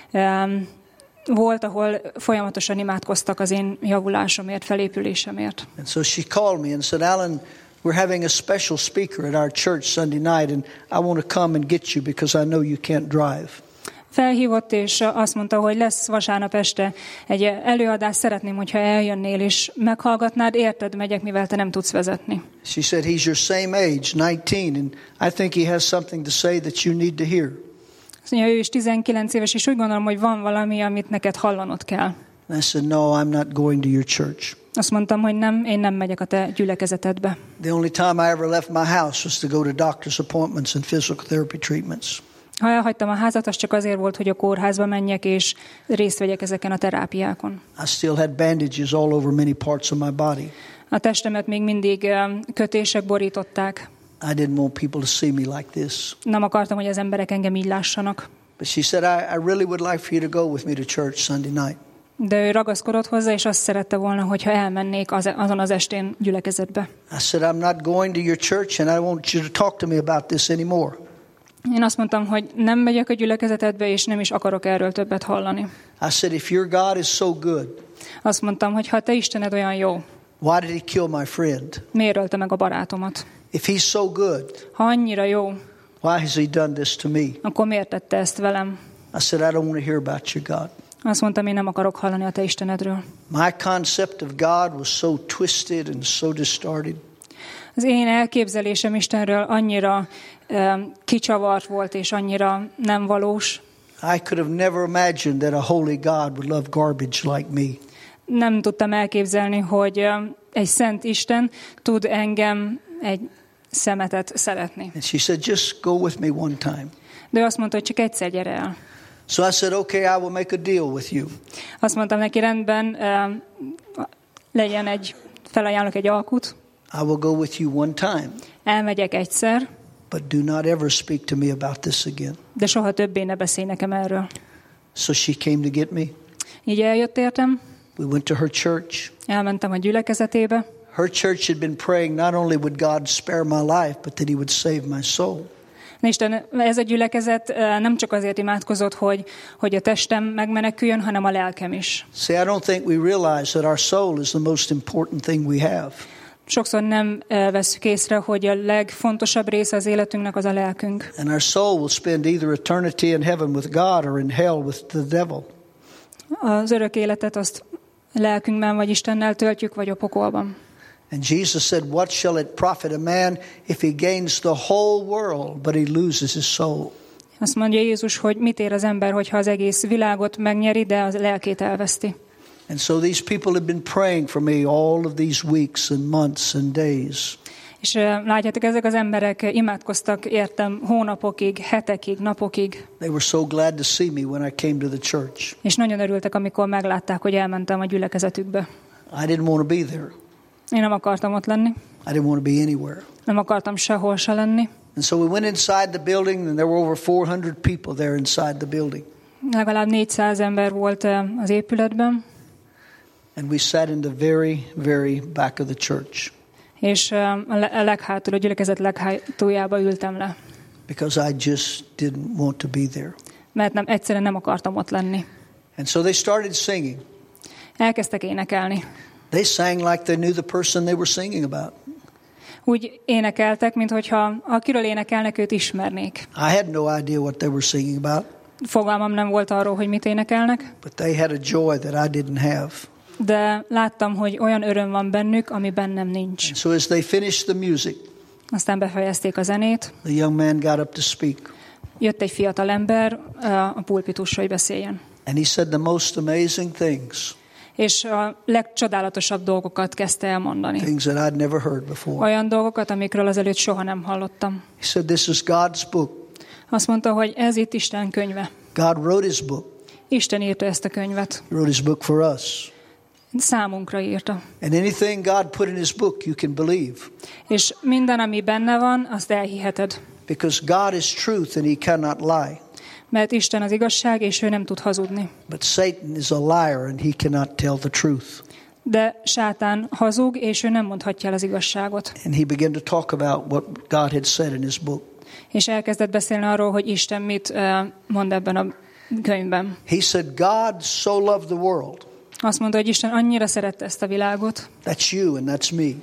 [SPEAKER 1] volt, ahol folyamatosan imádkoztak az én javulásomért, felépülésemért.
[SPEAKER 2] And so she called me and said, Alan, we're having a special speaker at our church Sunday night, and I want to come and get you because I know you can't drive.
[SPEAKER 1] Felhívott, és azt mondta, hogy lesz vasárnap este egy előadás, szeretném, hogyha eljönnél, és meghallgatnád, érted, megyek, mivel te nem tudsz vezetni.
[SPEAKER 2] She said, he's your same age, nineteen, and I think he has something to say that you need to hear.
[SPEAKER 1] Azt mondja, ő is tizenkilenc éves, és úgy gondolom, hogy van valami, amit neked hallanod kell.
[SPEAKER 2] And I said, no, I'm not going to your church.
[SPEAKER 1] Azt mondtam, hogy nem, én nem megyek a te gyülekezetedbe.
[SPEAKER 2] The only time I ever left my house was to go to doctor's appointments and physical therapy treatments.
[SPEAKER 1] Ha elhagytam a házat, az csak azért volt, hogy a kórházba menjek, és részt vegyek ezeken a terápiákon.
[SPEAKER 2] I still had bandages all over many parts of my body.
[SPEAKER 1] A testemet még mindig kötések borították.
[SPEAKER 2] I didn't want people to see me like this.
[SPEAKER 1] Nem akartam, hogy az emberek engem így lássanak.
[SPEAKER 2] But she said, I, I really would like for you to go with me to church Sunday night.
[SPEAKER 1] De ő ragaszkodott hozzá, és azt szerette volna, hogyha elmennék az, azon az estén gyülekezetbe.
[SPEAKER 2] I said, I'm not going to your church, and I want you to talk to me about this anymore.
[SPEAKER 1] Én azt mondtam, hogy nem megyek a gyülekezetedbe, és nem is akarok erről többet hallani.
[SPEAKER 2] I said, if your God is so good,
[SPEAKER 1] Azt mondtam, hogy ha te Istened olyan jó,
[SPEAKER 2] why did he kill my friend?
[SPEAKER 1] miért ölte meg a barátomat?
[SPEAKER 2] If he's so good,
[SPEAKER 1] Ha annyira jó,
[SPEAKER 2] why has he done this to me?
[SPEAKER 1] akkor miért tette ezt velem?
[SPEAKER 2] I said, I don't want to hear about your God.
[SPEAKER 1] Azt mondtam, én nem akarok hallani a te Istenedről.
[SPEAKER 2] My concept of God was so twisted and so distorted.
[SPEAKER 1] Az én elképzelésem Istenről annyira um, kicsavart volt, és annyira nem valós.
[SPEAKER 2] I could have never imagined that a holy God would love garbage like me.
[SPEAKER 1] Nem tudtam elképzelni, hogy um, egy szent Isten tud engem, egy szemetet szeretni.
[SPEAKER 2] And she said, just go with me one time.
[SPEAKER 1] De ő azt mondta, hogy csak egyszer gyere el.
[SPEAKER 2] So I said, okay, I will make a deal with you.
[SPEAKER 1] Azt mondtam neki, rendben, um, legyen egy, felajánlok egy alkut.
[SPEAKER 2] I will go with you one time.
[SPEAKER 1] Elmegyek egyszer,
[SPEAKER 2] But do not ever speak to me about this again.
[SPEAKER 1] de soha többé ne beszélj nekem erről.
[SPEAKER 2] So she came to get me.
[SPEAKER 1] Így eljött értem,
[SPEAKER 2] We went to her church.
[SPEAKER 1] elmentem a gyülekezetébe.
[SPEAKER 2] Her church had been praying not only would God spare my life, but that he would save my soul.
[SPEAKER 1] Isten, ez a gyülekezet nem csak azért imádkozott, hogy, hogy a testem megmeneküljön, hanem a lelkem is.
[SPEAKER 2] See, I don't think we realize that our soul is the most important thing we have.
[SPEAKER 1] Sokszor nem vesszük észre, hogy a legfontosabb része az életünknek az a lelkünk.
[SPEAKER 2] And our soul will spend either eternity in heaven with God or in hell with the devil.
[SPEAKER 1] Az örök életet azt lelkünkben vagy Istennel töltjük, vagy a pokolban.
[SPEAKER 2] And Jesus said, what shall it profit a man if he gains the whole world, but he loses his soul?
[SPEAKER 1] Azt mondja Jézus, hogy mit ér az ember, hogyha az egész világot megnyeri, de az lelkét elveszti.
[SPEAKER 2] And so these people have been praying for me all of these weeks and months and days.
[SPEAKER 1] És látjátok, ezek az emberek imádkoztak értem hónapokig, hetekig, napokig.
[SPEAKER 2] They were so glad to see me when I came to the church.
[SPEAKER 1] És nagyon örültek, amikor meglátták, hogy elmentem a gyülekezetükbe.
[SPEAKER 2] I didn't want to be there.
[SPEAKER 1] Én nem akartam ott lenni.
[SPEAKER 2] I didn't want to be anywhere.
[SPEAKER 1] Nem akartam sehol se lenni.
[SPEAKER 2] And so we went inside the building, and there were over four hundred people there inside the building.
[SPEAKER 1] Legalább négyszáz ember volt az épületben.
[SPEAKER 2] And we sat in the very, very back of the church.
[SPEAKER 1] És a leghátul, a gyülekezet leghátuljába ültem le.
[SPEAKER 2] Because I just didn't want to be there.
[SPEAKER 1] Mert nem, egyszerűen nem akartam ott lenni.
[SPEAKER 2] And so they started singing.
[SPEAKER 1] Elkezdtek énekelni.
[SPEAKER 2] They sang like they knew the person they were singing about.
[SPEAKER 1] Úgy énekeltek, minthogyha akiről énekelnek, őt ismernék.
[SPEAKER 2] I had no idea what they were singing about.
[SPEAKER 1] Fogalmam nem volt arról, hogy mit énekelnek.
[SPEAKER 2] But they had a joy that I didn't have.
[SPEAKER 1] De láttam, hogy olyan öröm van bennük, ami bennem nincs.
[SPEAKER 2] And so as they finished the music,
[SPEAKER 1] Aztán befejezték a zenét.
[SPEAKER 2] the young man got up to speak.
[SPEAKER 1] Jött egy fiatal ember a pulpitusra, hogy beszéljen.
[SPEAKER 2] And he said the most amazing things.
[SPEAKER 1] És a legcsodálatosabb dolgokat kezdte elmondani.
[SPEAKER 2] Things that I'd never heard before.
[SPEAKER 1] Olyan dolgokat, amikről azelőtt soha nem hallottam.
[SPEAKER 2] He said this is God's book.
[SPEAKER 1] Azt mondta, hogy ez itt Isten könyve.
[SPEAKER 2] God wrote his book.
[SPEAKER 1] Isten írta ezt a könyvet.
[SPEAKER 2] He wrote his book for us.
[SPEAKER 1] Számunkra írta.
[SPEAKER 2] And anything God put in his book you can believe.
[SPEAKER 1] És minden, ami benne van, azt elhiheted.
[SPEAKER 2] Because God is truth and he cannot lie.
[SPEAKER 1] Mert Isten az igazság, és ő nem tud hazudni.
[SPEAKER 2] But Satan is a liar and he cannot tell the truth.
[SPEAKER 1] De sátán hazug, és ő nem mondhatja el az igazságot.
[SPEAKER 2] And he began to talk about what God had said in his book.
[SPEAKER 1] És elkezdett beszélni arról, hogy Isten mit mond ebben a könyvben.
[SPEAKER 2] He said God so loved the world.
[SPEAKER 1] Azt mondta, hogy Isten annyira szerette ezt a világot.
[SPEAKER 2] That's you and that's me.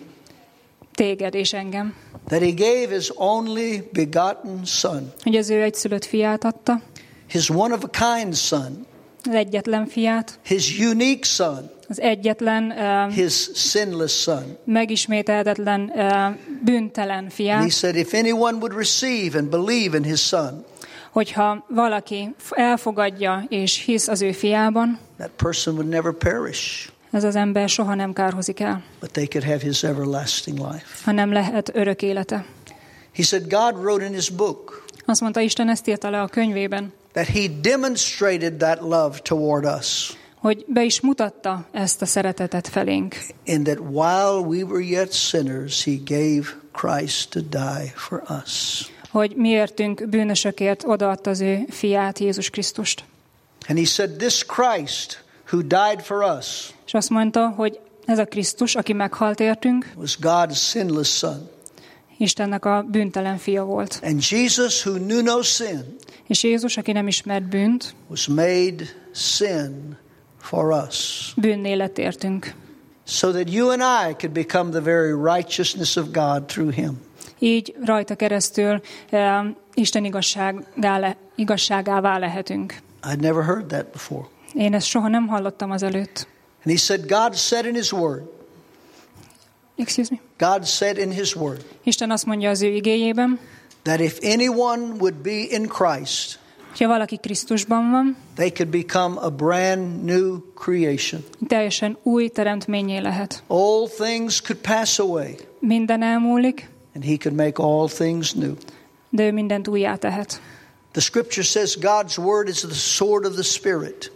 [SPEAKER 1] Téged és engem.
[SPEAKER 2] That he gave his only begotten son.
[SPEAKER 1] Hogy az ő egyszülött fiát adta.
[SPEAKER 2] His one of a kind son.
[SPEAKER 1] Az egyetlen fiát.
[SPEAKER 2] His unique son.
[SPEAKER 1] Az egyetlen uh,
[SPEAKER 2] his sinless son.
[SPEAKER 1] Megismételhetetlen uh, bűntelen fiát.
[SPEAKER 2] And he said if anyone would receive and believe in his son.
[SPEAKER 1] Hogyha valaki elfogadja és hisz az ő fiában,
[SPEAKER 2] that person would never perish.
[SPEAKER 1] Ez az ember soha nem kárhozik el.
[SPEAKER 2] But they could have his everlasting life.
[SPEAKER 1] Hanem lehet örök élete.
[SPEAKER 2] He said God wrote in his book.
[SPEAKER 1] Azt mondta, Isten ezt írta le a könyvében.
[SPEAKER 2] That he demonstrated that love toward us.
[SPEAKER 1] Hogy be is mutatta ezt a szeretetet felénk.
[SPEAKER 2] In that while we were yet sinners, he gave Christ to die for us.
[SPEAKER 1] Hogy miértünk bűnösökért odaadta az ő fiát, Jézus Krisztust.
[SPEAKER 2] And he said this Christ who died for us.
[SPEAKER 1] És azt mondta, hogy ez a Krisztus, aki meghalt értünk,
[SPEAKER 2] was God's sinless son.
[SPEAKER 1] Istennek a bűntelen fia volt.
[SPEAKER 2] And Jesus who knew no sin.
[SPEAKER 1] És Jézus, aki nem ismert bűnt,
[SPEAKER 2] was made sin for us.
[SPEAKER 1] Bűnné lett értünk.
[SPEAKER 2] So that you and I could become the very righteousness of God through him. Így
[SPEAKER 1] rajta keresztül uh, Isten igazságá le, igazságává lehetünk.
[SPEAKER 2] I'd never heard that before.
[SPEAKER 1] Én ezt soha nem hallottam azelőtt.
[SPEAKER 2] And he said God said in his word.
[SPEAKER 1] Excuse me.
[SPEAKER 2] God said in his word.
[SPEAKER 1] Isten azt mondja az ő igéjében,
[SPEAKER 2] that if anyone would be in Christ,
[SPEAKER 1] ha valaki Krisztusban van,
[SPEAKER 2] they could become a brand new creation.
[SPEAKER 1] Teljesen új teremtménnyé lehet.
[SPEAKER 2] All things could pass away.
[SPEAKER 1] Minden elmúlik.
[SPEAKER 2] And he could make all things new.
[SPEAKER 1] De ő mindent újjá tehet.
[SPEAKER 2] The scripture says God's word is the sword of the spirit.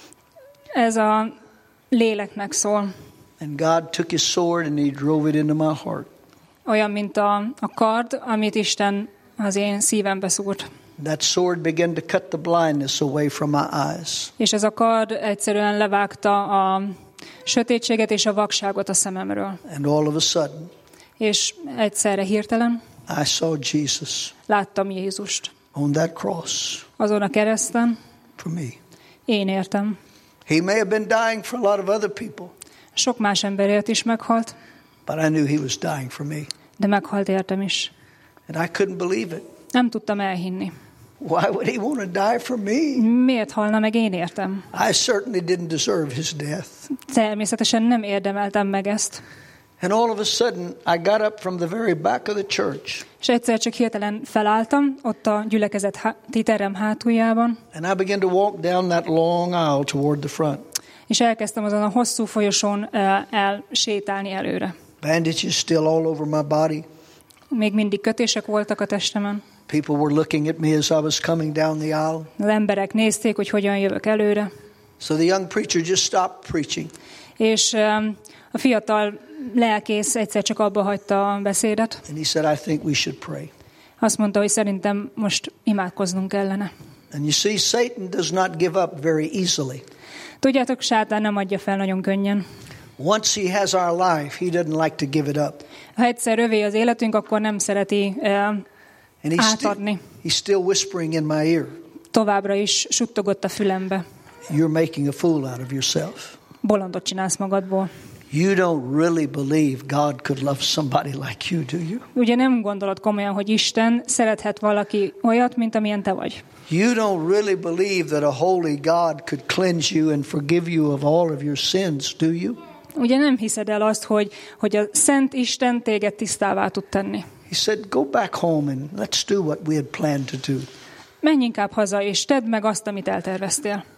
[SPEAKER 1] Ez a léleknek szól.
[SPEAKER 2] And God took his sword and he drove it into my heart.
[SPEAKER 1] Olyan, mint a, a kard, amit Isten az én szívembe szúrt.
[SPEAKER 2] That sword began to cut the blindness away from my eyes.
[SPEAKER 1] És ez a kard egyszerűen levágta a sötétséget és a vakságot a szememről.
[SPEAKER 2] And all of a sudden,
[SPEAKER 1] és egyszerre hirtelen
[SPEAKER 2] I saw Jesus.
[SPEAKER 1] Láttam Jézust.
[SPEAKER 2] On that cross.
[SPEAKER 1] Azon a kereszten.
[SPEAKER 2] For me.
[SPEAKER 1] Én értem.
[SPEAKER 2] He may have been dying for a lot of other people.
[SPEAKER 1] Sok más emberért is meghalt.
[SPEAKER 2] But I knew he was dying for me.
[SPEAKER 1] De meghalt értem is.
[SPEAKER 2] And I couldn't believe it.
[SPEAKER 1] Nem tudtam elhinni.
[SPEAKER 2] Why would he want to die for me?
[SPEAKER 1] Miért halna meg én értem?
[SPEAKER 2] I certainly didn't deserve his death.
[SPEAKER 1] Természetesen nem érdemeltem meg ezt.
[SPEAKER 2] And all of a sudden I got up from the very back of the church.
[SPEAKER 1] És egyszer csak hirtelen felálltam, ott a gyülekezeti terem hátuljában.
[SPEAKER 2] And I began to walk down that long aisle toward the front.
[SPEAKER 1] És elkezdtem azon a hosszú folyosón el sétálni előre.
[SPEAKER 2] Bandages still all over my body.
[SPEAKER 1] Még mindig kötések voltak a testemen.
[SPEAKER 2] People were looking at me as I was coming down the aisle.
[SPEAKER 1] Az emberek nézték, hogy hogyan jövök előre.
[SPEAKER 2] So the young preacher just stopped preaching.
[SPEAKER 1] És um, a fiatal lelkész egyszer csak abba hagyta a beszédet.
[SPEAKER 2] And he said, I think we should pray.
[SPEAKER 1] Azt mondta, hogy szerintem most imádkoznunk kellene.
[SPEAKER 2] And you see, Satan does not give up very easily.
[SPEAKER 1] Tudjátok, sátán nem adja fel nagyon könnyen.
[SPEAKER 2] Once he has our life, he doesn't like to give it up.
[SPEAKER 1] Ha egyszer övé az életünk, akkor nem szereti uh,
[SPEAKER 2] And he's
[SPEAKER 1] átadni.
[SPEAKER 2] Still, he's still whispering in my ear.
[SPEAKER 1] Továbbra is suttogott a fülembe.
[SPEAKER 2] You're making a fool out of yourself.
[SPEAKER 1] Bolondot csinálsz magadból.
[SPEAKER 2] You don't really believe God could love somebody like you, do you?
[SPEAKER 1] Ugye nem gondolod komolyan, hogy Isten szerethet valaki olyat, mint amilyen te vagy.
[SPEAKER 2] You don't really believe that a holy God could cleanse you and forgive you of all of your sins, do you?
[SPEAKER 1] Ugye nem hiszed el azt, hogy, hogy a Szent Isten téged tisztává tud tenni.
[SPEAKER 2] He said, go back home and let's do what we had planned to do.
[SPEAKER 1] Menj inkább haza, és tedd meg azt, amit elterveztél.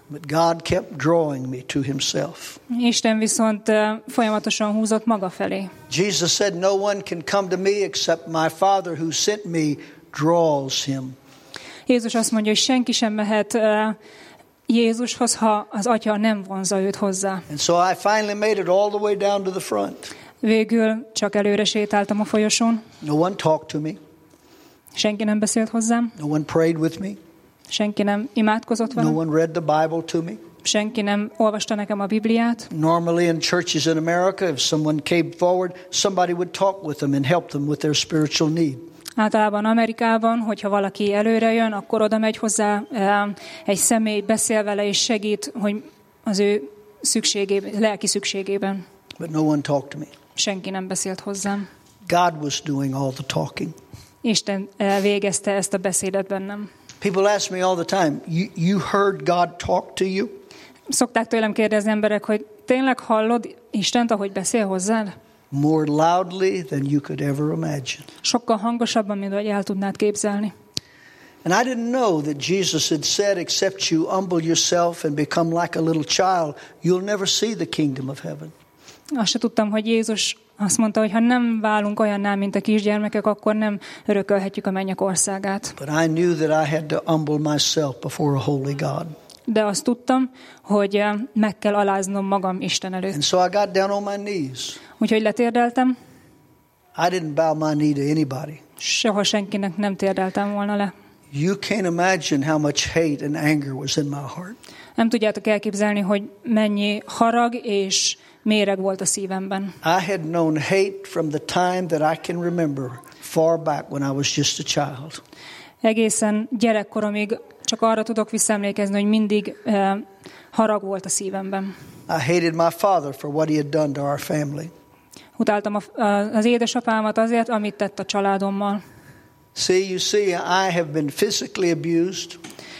[SPEAKER 2] But God kept drawing me to himself.
[SPEAKER 1] Isten viszont uh, folyamatosan húzott maga felé.
[SPEAKER 2] Jesus said, no one can come to me except my Father who sent me draws him.
[SPEAKER 1] Jézus azt mondja, hogy senki sem mehet uh, Jézushoz, ha az Atya nem vonzza őt hozzá.
[SPEAKER 2] And so I finally made it all the way down to the front.
[SPEAKER 1] Végül csak előre sétáltam a folyosón.
[SPEAKER 2] No one talked to me.
[SPEAKER 1] Senki nem beszélt hozzám.
[SPEAKER 2] No one prayed with me.
[SPEAKER 1] Senki nem imádkozott velem.
[SPEAKER 2] No one read the Bible to me.
[SPEAKER 1] Senki nem olvasta nekem a Bibliát.
[SPEAKER 2] Normally in churches in America, if someone came forward, somebody would talk with them and help them with their spiritual need.
[SPEAKER 1] Általában Amerikában, hogyha valaki előre jön, akkor oda megy hozzá egy személy, beszél vele és segít, hogy az ő szükségében, lelki szükségében.
[SPEAKER 2] But no one talked to me.
[SPEAKER 1] Senki nem beszélt hozzám.
[SPEAKER 2] God was doing all the talking.
[SPEAKER 1] Isten végezte ezt a beszédet bennem.
[SPEAKER 2] People ask me all the time, you, you heard God talk to you?
[SPEAKER 1] Szokták tőlem kérdezni emberek, hogy tényleg hallod Istent, ahogy beszél hozzád?
[SPEAKER 2] More loudly than you could ever imagine.
[SPEAKER 1] Sokkal hangosabban, mint ahogy el tudnád képzelni.
[SPEAKER 2] And I didn't know that Jesus had said, except you humble yourself and become like a little child, you'll never see the kingdom of heaven.
[SPEAKER 1] Azt se tudtam, hogy Jézus azt mondta, hogy ha nem válunk olyanná, mint a kisgyermekek, akkor nem örökölhetjük a mennyek országát.
[SPEAKER 2] But I knew that I had to humble myself before a holy God.
[SPEAKER 1] De azt tudtam, hogy meg kell aláznom magam Isten előtt.
[SPEAKER 2] And so I got down on my knees.
[SPEAKER 1] Úgyhogy letérdeltem.
[SPEAKER 2] I didn't bow my knee to anybody.
[SPEAKER 1] Soha senkinek nem térdeltem volna le.
[SPEAKER 2] You can't imagine how much hate and anger was in my heart.
[SPEAKER 1] Nem tudjátok elképzelni, hogy mennyi harag és méreg volt a szívemben.
[SPEAKER 2] I had known hate from the time that I can remember, far back when I was just a child.
[SPEAKER 1] Egészen gyerekkoromig csak arra tudok visszaemlékezni, hogy mindig uh, harag volt a szívemben.
[SPEAKER 2] I hated my father for what he had done to our family.
[SPEAKER 1] Utáltam a, az édesapámat azért, amit tett a családommal.
[SPEAKER 2] See, you see, I have been physically abused.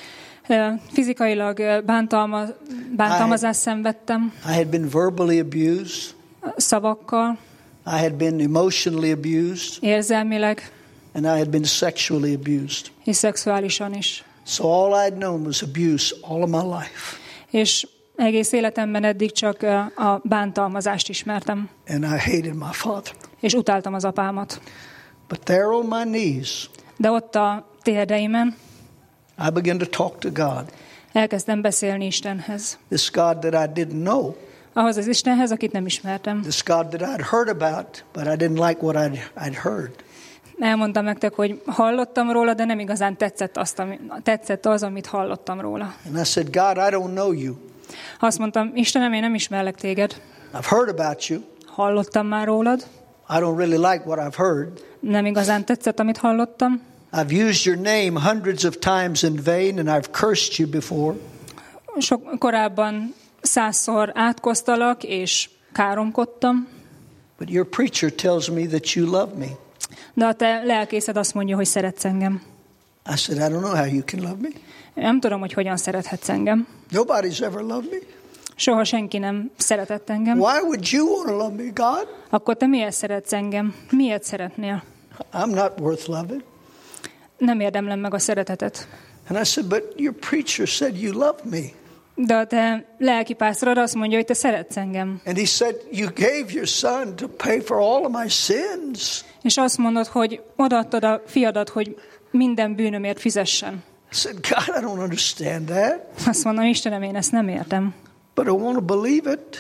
[SPEAKER 1] Fizikailag bántalma, bántalmazást szenvedtem.
[SPEAKER 2] I had been verbally abused.
[SPEAKER 1] Szavakkal.
[SPEAKER 2] I had been emotionally abused.
[SPEAKER 1] Érzelmileg.
[SPEAKER 2] And I had been sexually abused.
[SPEAKER 1] És szexuálisan is.
[SPEAKER 2] So all I'd known was abuse all of my life.
[SPEAKER 1] És egész életemben eddig csak a bántalmazást ismertem.
[SPEAKER 2] And I hated my father.
[SPEAKER 1] És utáltam az apámat.
[SPEAKER 2] But there on my knees,
[SPEAKER 1] de ott a térdeimen
[SPEAKER 2] I began to talk to God.
[SPEAKER 1] Elkezdtem beszélni Istenhez.
[SPEAKER 2] This God that I didn't know.
[SPEAKER 1] Ahhoz az Istenhez, akit nem ismertem.
[SPEAKER 2] This God that I'd heard about, but I didn't like what I'd, I'd heard.
[SPEAKER 1] Elmondtam nektek, hogy hallottam róla, de nem igazán tetszett, azt, ami, tetszett az, amit hallottam róla.
[SPEAKER 2] And I said, God, I don't know you.
[SPEAKER 1] Azt mondtam, Istenem, én nem ismerlek téged.
[SPEAKER 2] I've heard about you.
[SPEAKER 1] Hallottam már rólad.
[SPEAKER 2] I don't really like what I've heard.
[SPEAKER 1] Nem igazán tetszett, amit hallottam.
[SPEAKER 2] I've used your name hundreds of times in vain, and I've cursed you before.
[SPEAKER 1] Sok korábban százszor átkoztalak, és káromkodtam.
[SPEAKER 2] But your preacher tells me that you love me.
[SPEAKER 1] De a te lelkészed azt mondja, hogy szeretsz engem.
[SPEAKER 2] I said, I don't know how you can love me.
[SPEAKER 1] Nem tudom, hogy hogyan szerethetsz engem.
[SPEAKER 2] Nobody's ever loved me.
[SPEAKER 1] Soha senki nem szeretett engem.
[SPEAKER 2] Why would you want to love me, God?
[SPEAKER 1] Akkor te miért szeretsz engem? Miért szeretnél?
[SPEAKER 2] I'm not worth loving.
[SPEAKER 1] Nem érdemlem meg a szeretetet.
[SPEAKER 2] And I said, but your preacher said you love me.
[SPEAKER 1] De a te lelkipásztorod azt mondja, hogy te szeretsz engem.
[SPEAKER 2] And he said, you gave your son to pay for all of my sins.
[SPEAKER 1] És azt mondod, hogy odaadtad a fiadat, hogy minden bűnömért fizessen.
[SPEAKER 2] I said, God, I don't understand that.
[SPEAKER 1] Azt mondom, Istenem, én ezt nem értem.
[SPEAKER 2] But I want to believe it.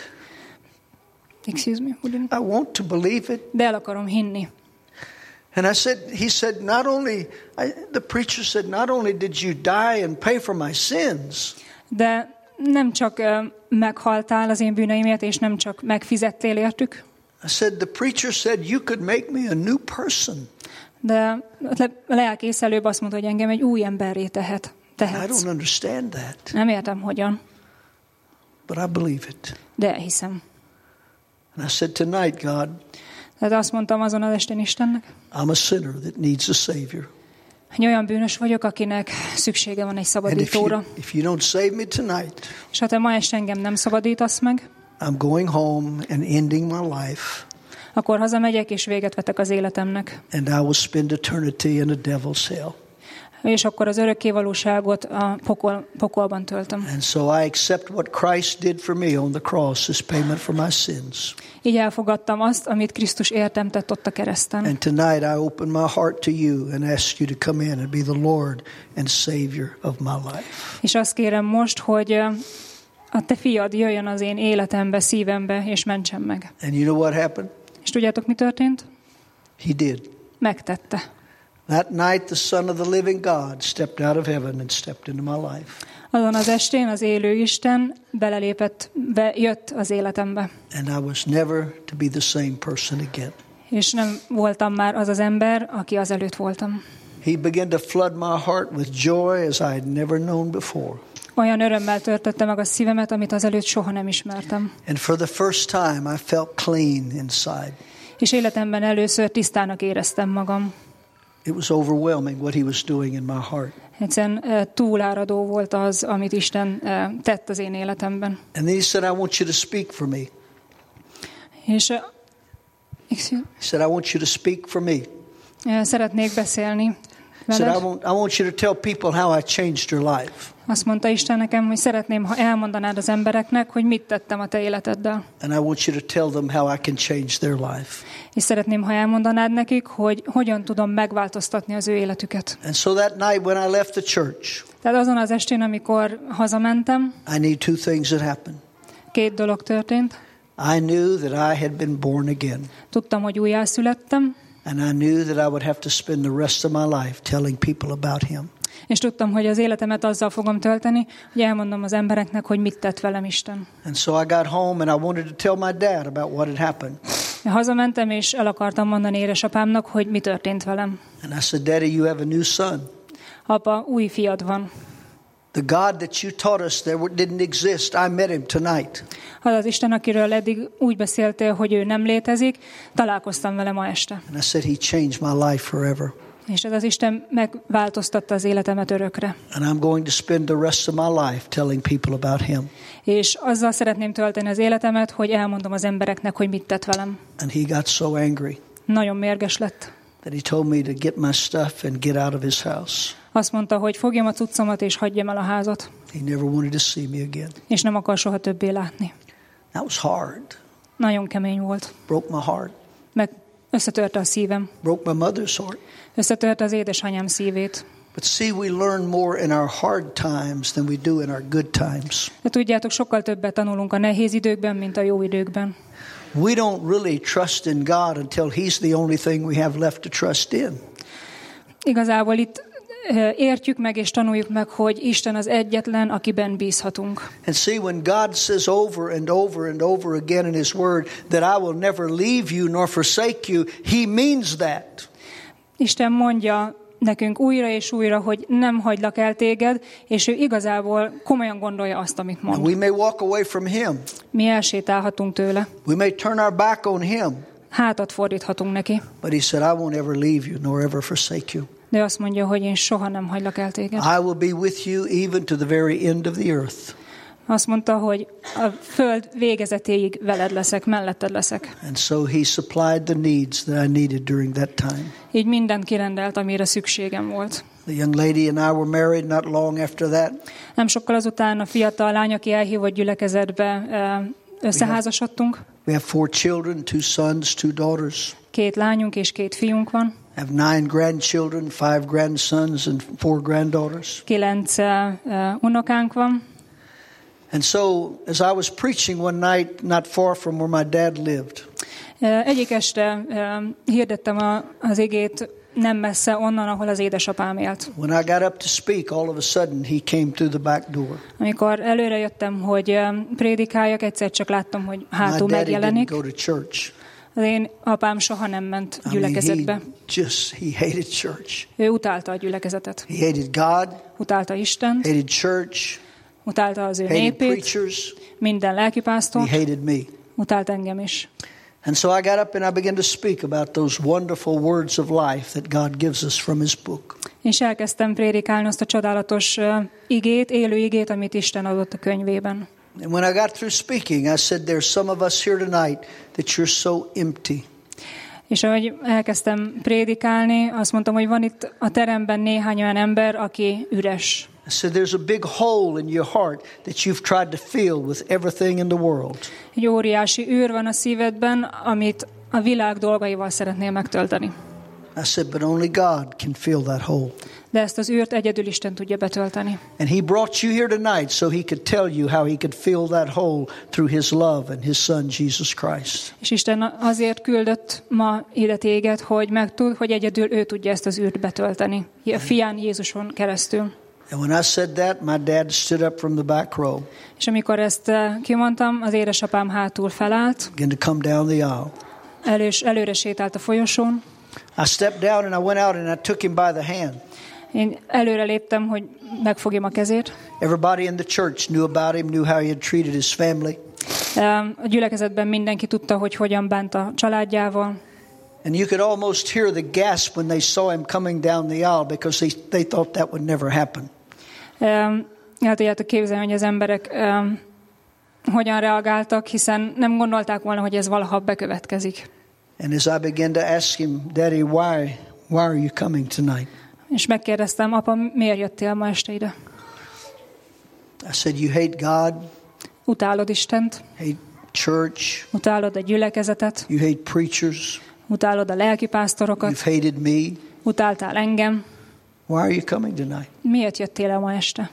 [SPEAKER 1] Excuse me?
[SPEAKER 2] I want to believe it.
[SPEAKER 1] De el akarom hinni.
[SPEAKER 2] And I said, he said, not only, I, the preacher said, not only did you die and pay for my sins.
[SPEAKER 1] De nem csak uh, meghaltál az én bűneimért, és nem csak megfizettél értük.
[SPEAKER 2] I said, the preacher said you could make me a new person.
[SPEAKER 1] De a lelkész előbb azt mondta, hogy engem egy új emberré tehet. tehetsz.
[SPEAKER 2] I don't understand that.
[SPEAKER 1] Nem értem, hogyan.
[SPEAKER 2] But I believe it.
[SPEAKER 1] De hiszem.
[SPEAKER 2] And I said, tonight, God,
[SPEAKER 1] Tehát azt mondtam azon az estén Istennek,
[SPEAKER 2] I'm a sinner that needs a savior.
[SPEAKER 1] hogy olyan bűnös vagyok, akinek szüksége van egy szabadítóra.
[SPEAKER 2] And if you, if you don't save me tonight,
[SPEAKER 1] és ha te ma este engem nem szabadítasz meg,
[SPEAKER 2] I'm going home and ending my life.
[SPEAKER 1] Akkor hazamegyek és véget vetek az életemnek.
[SPEAKER 2] And I will spend eternity in a devil's hell.
[SPEAKER 1] és akkor az örökké valóságot a pokol, pokolban töltöm.
[SPEAKER 2] And so I accept what Christ did for me on the cross as payment for my sins.
[SPEAKER 1] Így elfogadtam azt, amit Krisztus értem tett ott a kereszten.
[SPEAKER 2] And tonight I open my heart to you and ask you to come in and be the Lord and Savior of my life.
[SPEAKER 1] És azt kérem most, hogy a te fiad jöjjön az én életembe, szívembe, és mentsen meg.
[SPEAKER 2] And you know what happened?
[SPEAKER 1] És tudjátok, mi történt?
[SPEAKER 2] He did.
[SPEAKER 1] Megtette.
[SPEAKER 2] That night the Son of the living God stepped out of heaven and stepped into my life.
[SPEAKER 1] Azon az estén az élő Isten belelépett, bejött az életembe.
[SPEAKER 2] And I was never to be the same person again.
[SPEAKER 1] És nem voltam már az az ember, aki azelőtt voltam.
[SPEAKER 2] He began to flood my heart with joy as I had never known before.
[SPEAKER 1] Olyan örömmel töltötte meg a szívemet, amit azelőtt soha nem ismertem.
[SPEAKER 2] And for the first time I felt clean inside.
[SPEAKER 1] És életemben először tisztának éreztem magam.
[SPEAKER 2] It was overwhelming what he was doing in my heart.
[SPEAKER 1] Egyszerűen uh, túláradó volt az, amit Isten uh, tett az én életemben.
[SPEAKER 2] And then he said, I want you to speak for me.
[SPEAKER 1] És uh, excuse,
[SPEAKER 2] He said, I want you to speak for me.
[SPEAKER 1] uh, szeretnék beszélni
[SPEAKER 2] He said, I
[SPEAKER 1] veled.
[SPEAKER 2] want, I want you to tell people how I changed your life.
[SPEAKER 1] Azt mondta Isten nekem, hogy szeretném, ha elmondanád az embereknek, hogy mit tettem a te életeddel.
[SPEAKER 2] And I want you to tell them how I can change their life.
[SPEAKER 1] És szeretném, ha elmondanád nekik, hogy hogyan tudom megváltoztatni az ő életüket.
[SPEAKER 2] And so that night when I left the church,
[SPEAKER 1] Tehát azon az estén, amikor hazamentem,
[SPEAKER 2] I knew two things had happened.
[SPEAKER 1] két dolog történt.
[SPEAKER 2] I knew that I had been born again.
[SPEAKER 1] Tudtam, hogy újjászülettem,
[SPEAKER 2] And I knew that I would have to spend the rest of my life telling people about him.
[SPEAKER 1] és tudtam, hogy az életemet azzal fogom tölteni, hogy elmondom az embereknek, hogy mit tett velem Isten.
[SPEAKER 2] And so I got home and I wanted to tell my dad about what had happened.
[SPEAKER 1] Hazamentem, és el akartam mondani édesapámnak, hogy mi történt velem.
[SPEAKER 2] And I said, Daddy, you have a new son.
[SPEAKER 1] Apa, új fiad van.
[SPEAKER 2] The God that you taught us there didn't exist. I met him tonight.
[SPEAKER 1] Az az Isten, akiről eddig úgy beszéltél, hogy ő nem létezik, találkoztam vele ma este.
[SPEAKER 2] And I said, he changed my life forever.
[SPEAKER 1] És ez az Isten megváltoztatta az életemet örökre.
[SPEAKER 2] And I'm going to spend the rest of my life telling people about him.
[SPEAKER 1] És azzal szeretném tölteni az életemet, hogy elmondom az embereknek, hogy mit tett velem.
[SPEAKER 2] And he got so angry
[SPEAKER 1] Nagyon mérges lett.
[SPEAKER 2] that he told me to get my stuff and get out of his house.
[SPEAKER 1] Azt mondta, hogy fogjam a cuccomat és hagyjam el a házat.
[SPEAKER 2] He never wanted to see me again.
[SPEAKER 1] És nem akar soha többé látni.
[SPEAKER 2] That was hard.
[SPEAKER 1] Nagyon kemény volt.
[SPEAKER 2] Broke my heart.
[SPEAKER 1] Meg összetörte a szívem.
[SPEAKER 2] Broke my mother's heart.
[SPEAKER 1] Összetörte az édesanyám szívét.
[SPEAKER 2] But see, we learn more in our hard times than we do in our good times.
[SPEAKER 1] De tudjátok, sokkal többet tanulunk a nehéz időkben, mint a jó időkben.
[SPEAKER 2] We don't really trust in God until he's the only thing we have left to trust in.
[SPEAKER 1] Igazából itt értjük meg és tanuljuk meg, hogy Isten az egyetlen, akiben bízhatunk.
[SPEAKER 2] And see, when God says over and over and over again in his word that I will never leave you nor forsake you, he means that.
[SPEAKER 1] Isten mondja nekünk újra és újra, hogy nem hagylak el téged, és ő igazából komolyan gondolja azt, amit
[SPEAKER 2] And
[SPEAKER 1] mond.
[SPEAKER 2] we may walk away from him.
[SPEAKER 1] Mi elsétálhatunk tőle,
[SPEAKER 2] We may turn our back on him.
[SPEAKER 1] hátat fordíthatunk neki,
[SPEAKER 2] But he said, I won't ever leave you nor ever forsake you.
[SPEAKER 1] de azt mondja, hogy én soha nem hagylak el téged.
[SPEAKER 2] I will be with you even to the very end of the earth.
[SPEAKER 1] Azt mondta, hogy a föld végezetéig veled leszek, melletted leszek.
[SPEAKER 2] And so he supplied the needs that I needed during that time.
[SPEAKER 1] Így mindent kirendelt, amire szükségem volt.
[SPEAKER 2] The young lady and I were married not long after that.
[SPEAKER 1] Nem sokkal azután a fiatal lány, aki elhívott gyülekezetbe, összeházasodtunk.
[SPEAKER 2] We have four children, two sons, two daughters.
[SPEAKER 1] Két lányunk és két fiunk van.
[SPEAKER 2] I have nine grandchildren, five grandsons and four granddaughters.
[SPEAKER 1] Kilenc uh, unokánk van.
[SPEAKER 2] And so as I was preaching one night not far from where my dad lived.
[SPEAKER 1] Uh, egyik este uh, hirdettem a, az igét nem messze onnan, ahol az édesapám élt.
[SPEAKER 2] When I got up to speak, all of a sudden he came through the back door.
[SPEAKER 1] Amikor előre jöttem, hogy uh, prédikáljak, egyszer csak láttam, hogy hátul
[SPEAKER 2] My daddy didn't
[SPEAKER 1] megjelenik.
[SPEAKER 2] go to church.
[SPEAKER 1] Az én apám soha nem ment
[SPEAKER 2] I mean,
[SPEAKER 1] gyülekezetbe.
[SPEAKER 2] he just, he hated church.
[SPEAKER 1] Ő utálta a gyülekezetet.
[SPEAKER 2] He hated God,
[SPEAKER 1] Utálta Istent,
[SPEAKER 2] hated church,
[SPEAKER 1] utálta az ő
[SPEAKER 2] hated
[SPEAKER 1] népét,
[SPEAKER 2] preachers.
[SPEAKER 1] minden
[SPEAKER 2] He
[SPEAKER 1] lelkipásztort,
[SPEAKER 2] hated me.
[SPEAKER 1] utált engem is.
[SPEAKER 2] And so I got up and I began to speak about those wonderful words of life that God gives us from his book.
[SPEAKER 1] És elkezdtem prédikálni azt a csodálatos uh, igét, élő igét, amit Isten adott a könyvében.
[SPEAKER 2] And when I got through speaking, I said, there's some of us here tonight that you're so empty.
[SPEAKER 1] És ahogy elkezdtem prédikálni, azt mondtam, hogy van itt a teremben néhány olyan ember, aki üres.
[SPEAKER 2] I said, there's a big hole in your heart that you've tried to fill with everything in the world.
[SPEAKER 1] Egy óriási űr van a szívedben, amit a világ dolgaival szeretnél megtölteni.
[SPEAKER 2] I said, but only God can fill that hole.
[SPEAKER 1] De ezt az űrt egyedül Isten tudja betölteni.
[SPEAKER 2] And he brought you here tonight so he could tell you how he could fill that hole through his love and his son Jesus Christ.
[SPEAKER 1] És Isten azért küldött ma ide téged, hogy megtud, hogy egyedül ő tudja ezt az űrt betölteni. A fián Jézuson keresztül.
[SPEAKER 2] And when I said that, my dad stood up from the back row.
[SPEAKER 1] És amikor ezt kimondtam, az édesapám hátul felállt.
[SPEAKER 2] Began to come down the aisle.
[SPEAKER 1] Elős, előre sétált a folyosón.
[SPEAKER 2] I stepped down and I went out and I took him by the hand.
[SPEAKER 1] Én előre léptem, hogy megfogjam a kezét.
[SPEAKER 2] Everybody in the church knew about him, knew how he had treated his family.
[SPEAKER 1] A gyülekezetben mindenki tudta, hogy hogyan bánt a családjával.
[SPEAKER 2] And you could almost hear the gasp when they saw him coming down the aisle because they, they thought that would never happen.
[SPEAKER 1] El tudjátok képzelni, hogy az emberek um, hogyan reagáltak, hiszen nem gondolták volna, hogy ez valaha bekövetkezik.
[SPEAKER 2] And as I began to ask him, Daddy, why, why are you coming tonight?
[SPEAKER 1] És megkérdeztem, apa, miért jöttél ma este ide?
[SPEAKER 2] I said, you hate God,
[SPEAKER 1] Utálod Istent,
[SPEAKER 2] hate church,
[SPEAKER 1] utálod a gyülekezetet,
[SPEAKER 2] you hate preachers,
[SPEAKER 1] utálod a lelkipásztorokat,
[SPEAKER 2] you've hated me.
[SPEAKER 1] utáltál engem.
[SPEAKER 2] Why are you coming tonight?
[SPEAKER 1] Miért jöttél el ma este?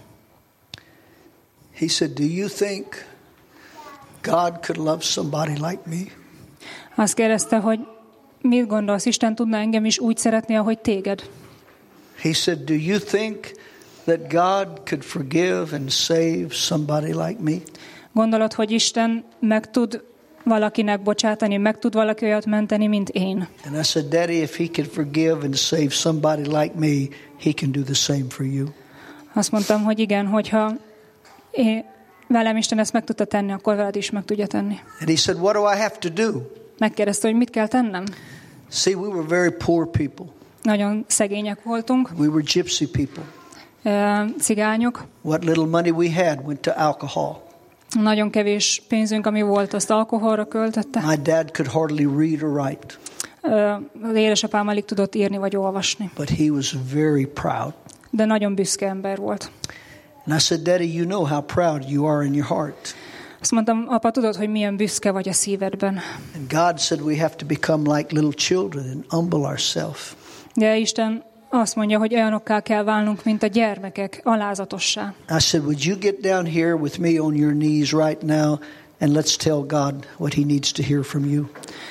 [SPEAKER 2] He said, do you think God could love somebody like me?
[SPEAKER 1] Azt kérdezte, hogy mit gondolsz, Isten tudna engem is úgy szeretni, ahogy téged?
[SPEAKER 2] He said, do you think that God could forgive and save somebody like me?
[SPEAKER 1] Gondolod, hogy Isten meg tud valakinek bocsátani, meg tud valaki olyat menteni, mint én?
[SPEAKER 2] And I said, Daddy, if he could forgive and save somebody like me, he can do the same for you.
[SPEAKER 1] Azt mondtam, hogy igen, hogyha én, velem Isten ezt meg tudta tenni, akkor veled is meg tudja tenni.
[SPEAKER 2] And he said, what do I have to do?
[SPEAKER 1] Megkérdezte, hogy mit kell tennem?
[SPEAKER 2] See, we were very poor people.
[SPEAKER 1] Nagyon szegények voltunk,
[SPEAKER 2] We were gypsy people.
[SPEAKER 1] cigányok.
[SPEAKER 2] What little money we had went to alcohol.
[SPEAKER 1] Nagyon kevés pénzünk, ami volt, azt alkoholra költötte.
[SPEAKER 2] My dad could hardly read or write,
[SPEAKER 1] Az édesapám alig tudott írni vagy olvasni,
[SPEAKER 2] but he was very proud.
[SPEAKER 1] de nagyon büszke ember volt.
[SPEAKER 2] And I said, Daddy, you know how proud you are in your heart.
[SPEAKER 1] Azt mondtam, apa, tudod, hogy milyen büszke vagy a szívedben.
[SPEAKER 2] And God said we have to become like little children and humble ourselves.
[SPEAKER 1] De Isten azt mondja, hogy olyanokká kell válnunk, mint a gyermekek, alázatossá.
[SPEAKER 2] I said, would you get down here with me on your knees right now and let's tell God what he needs to hear from you.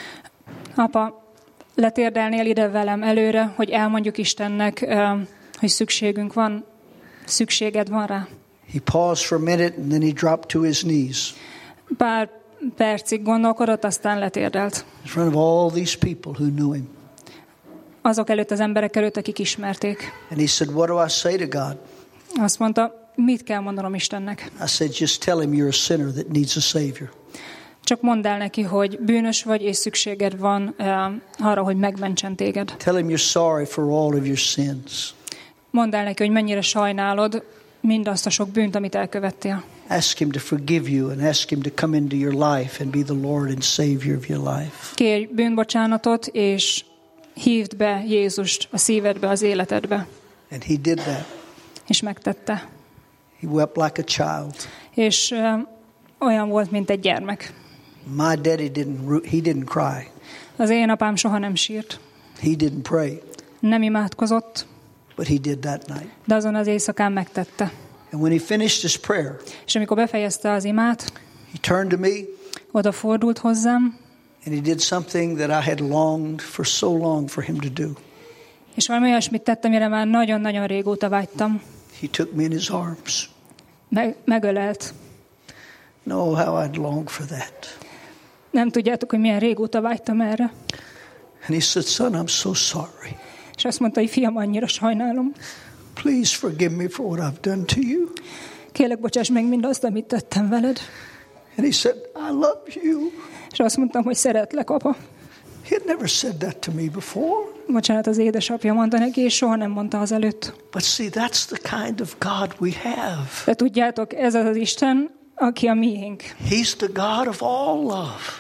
[SPEAKER 1] Apa, letérdelnél ide velem előre, hogy elmondjuk Istennek, hogy szükségünk van, szükséged van rá.
[SPEAKER 2] He paused for a minute and then he dropped to his knees.
[SPEAKER 1] Pár percig gondolkodott, aztán letérdelt.
[SPEAKER 2] In front of all these people who knew him.
[SPEAKER 1] Azok előtt, az emberek előtt, akik ismerték.
[SPEAKER 2] And he said, what do I say to God?
[SPEAKER 1] Azt mondta, mit kell mondanom Istennek?
[SPEAKER 2] I said, just tell him you're a sinner that needs a savior.
[SPEAKER 1] Csak mondd el neki, hogy bűnös vagy, és szükséged van uh, arra, hogy megmentsen téged.
[SPEAKER 2] Tell him you're sorry for all of your sins.
[SPEAKER 1] Mondd el neki, hogy mennyire sajnálod mindazt a sok bűnt, amit elkövettél.
[SPEAKER 2] Ask him to forgive you and ask him to come into your life and be the Lord and Savior of your life.
[SPEAKER 1] Kérj bűnbocsánatot, és hívd be Jézust a szívedbe, az életedbe.
[SPEAKER 2] And he did that.
[SPEAKER 1] És megtette.
[SPEAKER 2] He wept like a child.
[SPEAKER 1] És uh, olyan volt, mint egy gyermek.
[SPEAKER 2] My daddy didn't, he didn't cry.
[SPEAKER 1] Az én apám soha nem sírt.
[SPEAKER 2] He didn't pray.
[SPEAKER 1] Nem imádkozott,
[SPEAKER 2] But he did that night.
[SPEAKER 1] de azon az éjszakán megtette.
[SPEAKER 2] And when he finished his prayer,
[SPEAKER 1] És amikor befejezte az imát,
[SPEAKER 2] he turned to me
[SPEAKER 1] odafordult hozzám,
[SPEAKER 2] and he did something that I had longed for so long for him to do.
[SPEAKER 1] és valami olyasmit tett, amire már nagyon-nagyon régóta vágytam.
[SPEAKER 2] He took me in his arms.
[SPEAKER 1] Meg, megölelt.
[SPEAKER 2] No, how I'd long for that.
[SPEAKER 1] Nem tudjátok, hogy milyen régóta vágytam erre.
[SPEAKER 2] And he said, son, I'm so sorry.
[SPEAKER 1] És azt mondta, hogy fiam, annyira sajnálom.
[SPEAKER 2] Please forgive me for what I've done to you.
[SPEAKER 1] Kérlek, bocsáss meg mindazt, amit tettem veled.
[SPEAKER 2] And he said, I love you.
[SPEAKER 1] És azt mondtam, hogy szeretlek, apa.
[SPEAKER 2] He had never said that to me before.
[SPEAKER 1] Bocsánat, az édesapja mondta neki, és soha nem mondta az előtt.
[SPEAKER 2] But see, that's the kind of God we have.
[SPEAKER 1] De tudjátok, ez az az Isten, aki a miénk.
[SPEAKER 2] He's the God of all love.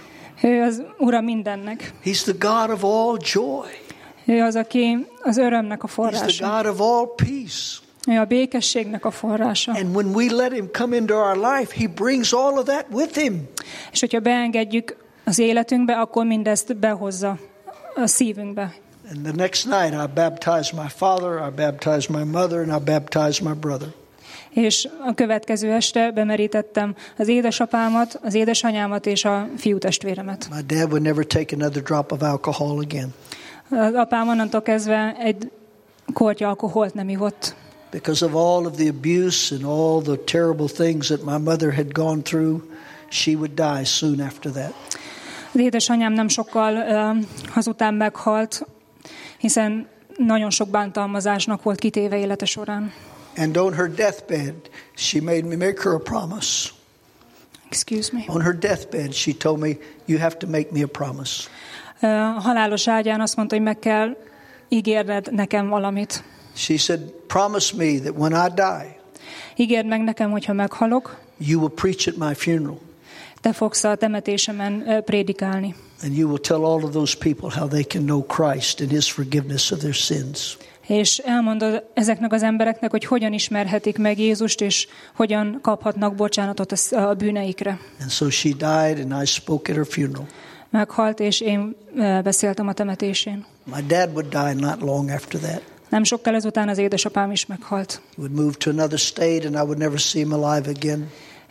[SPEAKER 1] Ő az Ura mindennek.
[SPEAKER 2] He's the God of all joy.
[SPEAKER 1] Ő az, aki az örömnek a
[SPEAKER 2] He's
[SPEAKER 1] forrása.
[SPEAKER 2] the God of all peace.
[SPEAKER 1] Ő a békességnek a forrása.
[SPEAKER 2] And when we let him come into our life, he brings all of that with him.
[SPEAKER 1] És hogyha beengedjük az életünkbe, akkor mindezt behozza a szívünkbe.
[SPEAKER 2] And the next night I baptized my father, I baptized my mother, and I baptized my brother.
[SPEAKER 1] És a következő este bemerítettem az édesapámat, az édesanyámat és a fiútestvéremet.
[SPEAKER 2] My dad would never take another drop of alcohol again.
[SPEAKER 1] Az apám onnantól kezdve egy kortya alkoholt nem ivott.
[SPEAKER 2] Because of all of the abuse and all the terrible things that my mother had gone through, she would die soon after that.
[SPEAKER 1] Az édesanyám nem sokkal uh, azután meghalt, hiszen nagyon sok bántalmazásnak volt kitéve élete során.
[SPEAKER 2] And on her deathbed, she made me make her a promise.
[SPEAKER 1] Excuse me.
[SPEAKER 2] On her deathbed, she told me, you have to make me a promise.
[SPEAKER 1] A halálos ágyán azt mondta, hogy meg kell ígérned nekem valamit.
[SPEAKER 2] She said, promise me that when I die,
[SPEAKER 1] ígérd meg nekem, hogyha meghalok,
[SPEAKER 2] you will preach at my funeral.
[SPEAKER 1] te fogsz a temetésemen prédikálni.
[SPEAKER 2] And you will tell all of those people how they can know Christ and his forgiveness of their sins.
[SPEAKER 1] És elmondod ezeknek az embereknek, hogy hogyan ismerhetik meg Jézust, és hogyan kaphatnak bocsánatot a bűneikre.
[SPEAKER 2] And so she died, and I spoke at her funeral.
[SPEAKER 1] Meghalt, és én beszéltem a temetésén.
[SPEAKER 2] My dad would die not long after that.
[SPEAKER 1] Nem sokkal ezután az édesapám is meghalt.
[SPEAKER 2] He would move to another state, and I would never see him alive again.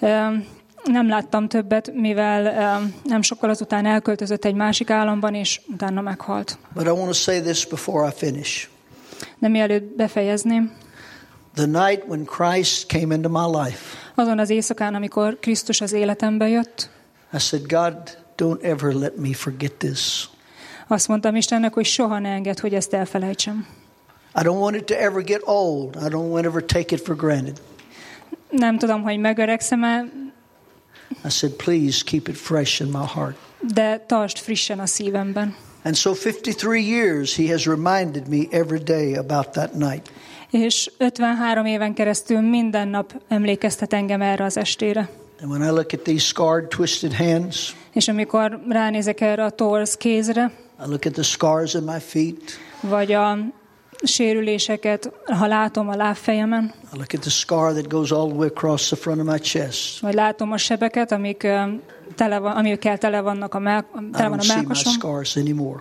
[SPEAKER 1] Nem láttam többet, mivel nem sokkal azután elköltözött egy másik államban, és utána meghalt.
[SPEAKER 2] But I want to say this before I finish.
[SPEAKER 1] De mielőtt befejezném,
[SPEAKER 2] the night when Christ came into my life,
[SPEAKER 1] azon az éjszakán, amikor Krisztus az életembe jött,
[SPEAKER 2] I said, God, don't ever let me forget this.
[SPEAKER 1] Azt mondtam Istennek, hogy soha ne engedd, hogy ezt elfelejtsem.
[SPEAKER 2] I don't want it to ever get old. I don't want to ever take it for granted.
[SPEAKER 1] Nem tudom, hogy megöregszem-e.
[SPEAKER 2] I said, please keep it fresh in my heart.
[SPEAKER 1] De tartsd frissen a szívemben.
[SPEAKER 2] And so fifty-three years he has reminded me every day about that night.
[SPEAKER 1] És ötvenhárom éven keresztül minden nap emlékeztet engem erre az estére.
[SPEAKER 2] And when I look at these scarred, twisted hands,
[SPEAKER 1] és amikor ránézek erre a torz kézre,
[SPEAKER 2] I look at the scars in my feet,
[SPEAKER 1] vagy a sérüléseket, ha látom a lábfejemen,
[SPEAKER 2] I look at the scar that goes all the way across the front of my chest,
[SPEAKER 1] vagy látom a sebeket, amik tele van, amikkel tele vannak a mell- tele van a mellkasom.
[SPEAKER 2] scars anymore.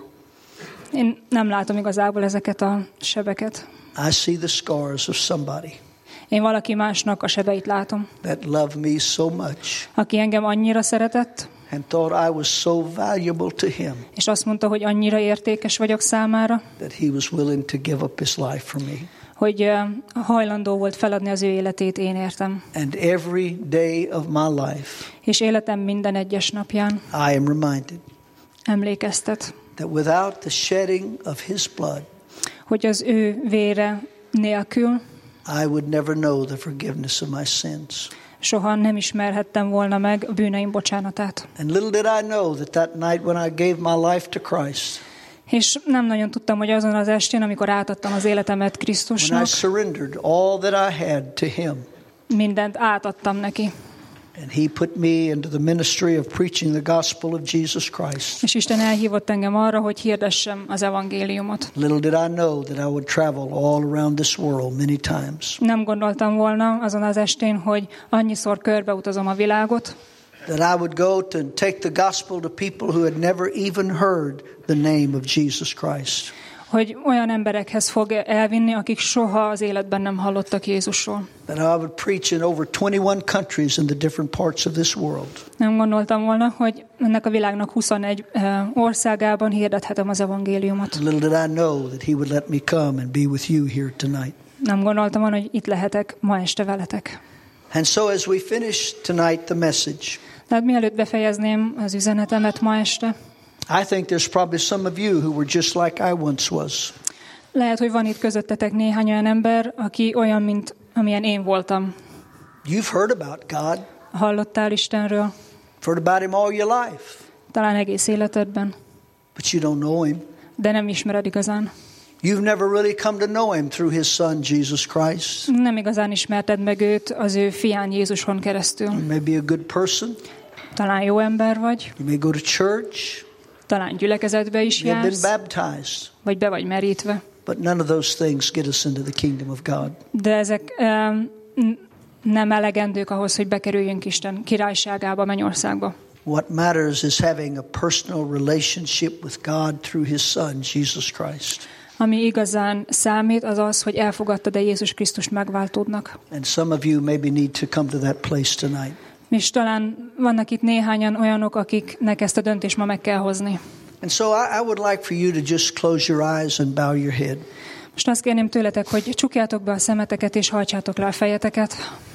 [SPEAKER 1] Én nem látom igazából ezeket a sebeket.
[SPEAKER 2] I see the scars of somebody
[SPEAKER 1] Én valaki másnak a sebeit látom,
[SPEAKER 2] that loved me so much
[SPEAKER 1] aki engem annyira szeretett,
[SPEAKER 2] and thought I was so valuable to him
[SPEAKER 1] és azt mondta, hogy annyira értékes vagyok számára,
[SPEAKER 2] that he was willing to give up his life for me.
[SPEAKER 1] hogy hajlandó volt feladni az ő életét, én értem.
[SPEAKER 2] And every day of my life,
[SPEAKER 1] És életem minden egyes napján
[SPEAKER 2] I am reminded
[SPEAKER 1] emlékeztet,
[SPEAKER 2] that without the shedding of his blood,
[SPEAKER 1] hogy az ő vére nélkül
[SPEAKER 2] I would never know the forgiveness of my sins.
[SPEAKER 1] soha nem ismerhettem volna meg a bűneim bocsánatát.
[SPEAKER 2] And little did I know that that night when I gave my life to Christ,
[SPEAKER 1] És nem nagyon tudtam, hogy azon az estén, amikor átadtam az életemet
[SPEAKER 2] when I
[SPEAKER 1] Krisztusnak,
[SPEAKER 2] surrendered all that I had to him,
[SPEAKER 1] mindent átadtam neki.
[SPEAKER 2] and he put me into the ministry of preaching the gospel of Jesus Christ.
[SPEAKER 1] És Isten elhívott engem arra, hogy hirdessem az evangéliumot.
[SPEAKER 2] Little did I know that I would travel all around this world many times,
[SPEAKER 1] Nem gondoltam volna azon az estén, hogy annyiszor körbeutazom a világot,
[SPEAKER 2] that I would go to take the gospel to people who had never even heard the name of Jesus Christ.
[SPEAKER 1] hogy olyan emberekhez fog elvinni, akik soha az életben nem hallottak Jézusról.
[SPEAKER 2] That I would preach in over twenty-one countries in the different parts of this world.
[SPEAKER 1] Nem gondoltam volna, hogy ennek a világnak huszonegy országában hirdethetem az evangéliumot.
[SPEAKER 2] Little did I know that he would let me come and be with you here tonight.
[SPEAKER 1] Nem gondoltam volna, hogy itt lehetek ma este veletek.
[SPEAKER 2] And so as we finish tonight the message,
[SPEAKER 1] Tehát mielőtt befejezném az üzenetemet ma este,
[SPEAKER 2] I think there's probably some of you who were just like I once was.
[SPEAKER 1] lehet, hogy van itt közöttetek néhány olyan ember, aki olyan, mint amilyen én voltam.
[SPEAKER 2] You've heard about God,
[SPEAKER 1] Hallottál Istenről,
[SPEAKER 2] heard about him all your life,
[SPEAKER 1] talán egész életedben,
[SPEAKER 2] but you don't know him.
[SPEAKER 1] de nem ismered igazán.
[SPEAKER 2] You've never really come to know him through his son, Jesus Christ.
[SPEAKER 1] Nem igazán ismerted meg őt az ő fián Jézuson keresztül.
[SPEAKER 2] You may be a good person.
[SPEAKER 1] Talán jó ember vagy.
[SPEAKER 2] You may go to church.
[SPEAKER 1] Talán gyülekezetbe is
[SPEAKER 2] You have
[SPEAKER 1] jársz.
[SPEAKER 2] been baptized.
[SPEAKER 1] Vagy be vagy merítve.
[SPEAKER 2] But none of those things get us into the kingdom of God.
[SPEAKER 1] De ezek um, nem elegendők ahhoz, hogy bekerüljünk Isten királyságába, mennyországba.
[SPEAKER 2] What matters is having a personal relationship with God through His Son, Jesus Christ.
[SPEAKER 1] Ami igazán számít, az az, hogy elfogadtad-e Jézus Krisztust megváltódnak.
[SPEAKER 2] And some of you maybe need to come to that place tonight.
[SPEAKER 1] És talán vannak itt néhányan olyanok, akiknek ezt a döntést ma meg kell hozni.
[SPEAKER 2] And so I, I would like for you to just close your eyes and bow your head.
[SPEAKER 1] Most azt kérném tőletek, hogy csukjátok be a szemeteket és hajtsátok le a fejeteket.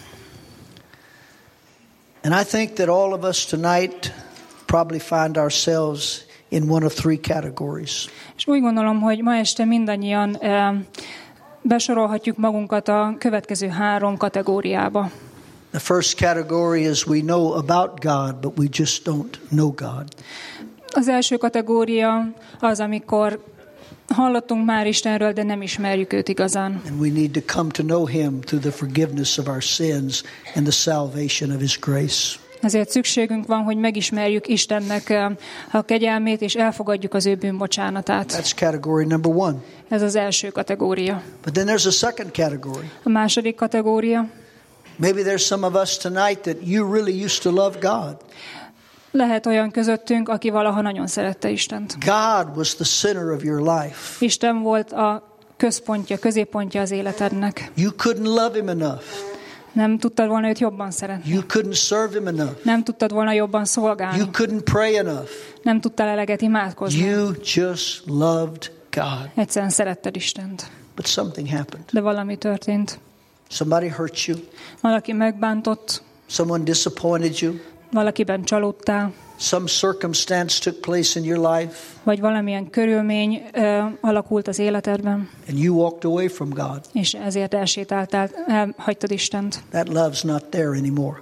[SPEAKER 2] And I think that all of us tonight probably find ourselves in one of three categories.
[SPEAKER 1] És úgy gondolom, hogy ma este mindannyian e, besorolhatjuk magunkat a következő három kategóriába.
[SPEAKER 2] The first category is we know about God, but we just don't know God.
[SPEAKER 1] Az első kategória az, amikor hallottunk már Istenről, de nem ismerjük őt igazán.
[SPEAKER 2] And we need to come to know Him through the forgiveness of our sins and the salvation of His grace.
[SPEAKER 1] Ezért szükségünk van, hogy megismerjük Istennek a kegyelmét, és elfogadjuk az ő bűnbocsánatát.
[SPEAKER 2] That's category number one.
[SPEAKER 1] Ez az első kategória.
[SPEAKER 2] But then there's a second category.
[SPEAKER 1] A második kategória.
[SPEAKER 2] Maybe there's some of us tonight that you really used to love God.
[SPEAKER 1] Lehet olyan közöttünk, aki valaha nagyon szerette Istent.
[SPEAKER 2] God was the center of your life.
[SPEAKER 1] Isten volt a központja, középpontja az életednek.
[SPEAKER 2] You couldn't love Him enough.
[SPEAKER 1] Nem tudtad volna őt jobban szeretni.
[SPEAKER 2] You couldn't serve Him enough.
[SPEAKER 1] Nem tudtad volna jobban szolgálni.
[SPEAKER 2] You couldn't pray enough.
[SPEAKER 1] Nem tudtál eleget imádkozni.
[SPEAKER 2] You just loved God.
[SPEAKER 1] Egyszerűen szeretted Istent.
[SPEAKER 2] But something happened.
[SPEAKER 1] De valami történt.
[SPEAKER 2] Somebody hurt you.
[SPEAKER 1] Valaki megbántott.
[SPEAKER 2] Someone disappointed you.
[SPEAKER 1] Valakiben csalódtál.
[SPEAKER 2] Some circumstance took place in your life.
[SPEAKER 1] Vagy valamilyen körülmény ö, alakult az életedben.
[SPEAKER 2] And you walked away from God.
[SPEAKER 1] És ezért elsétáltál, elhagytad Istent.
[SPEAKER 2] That love's not there anymore.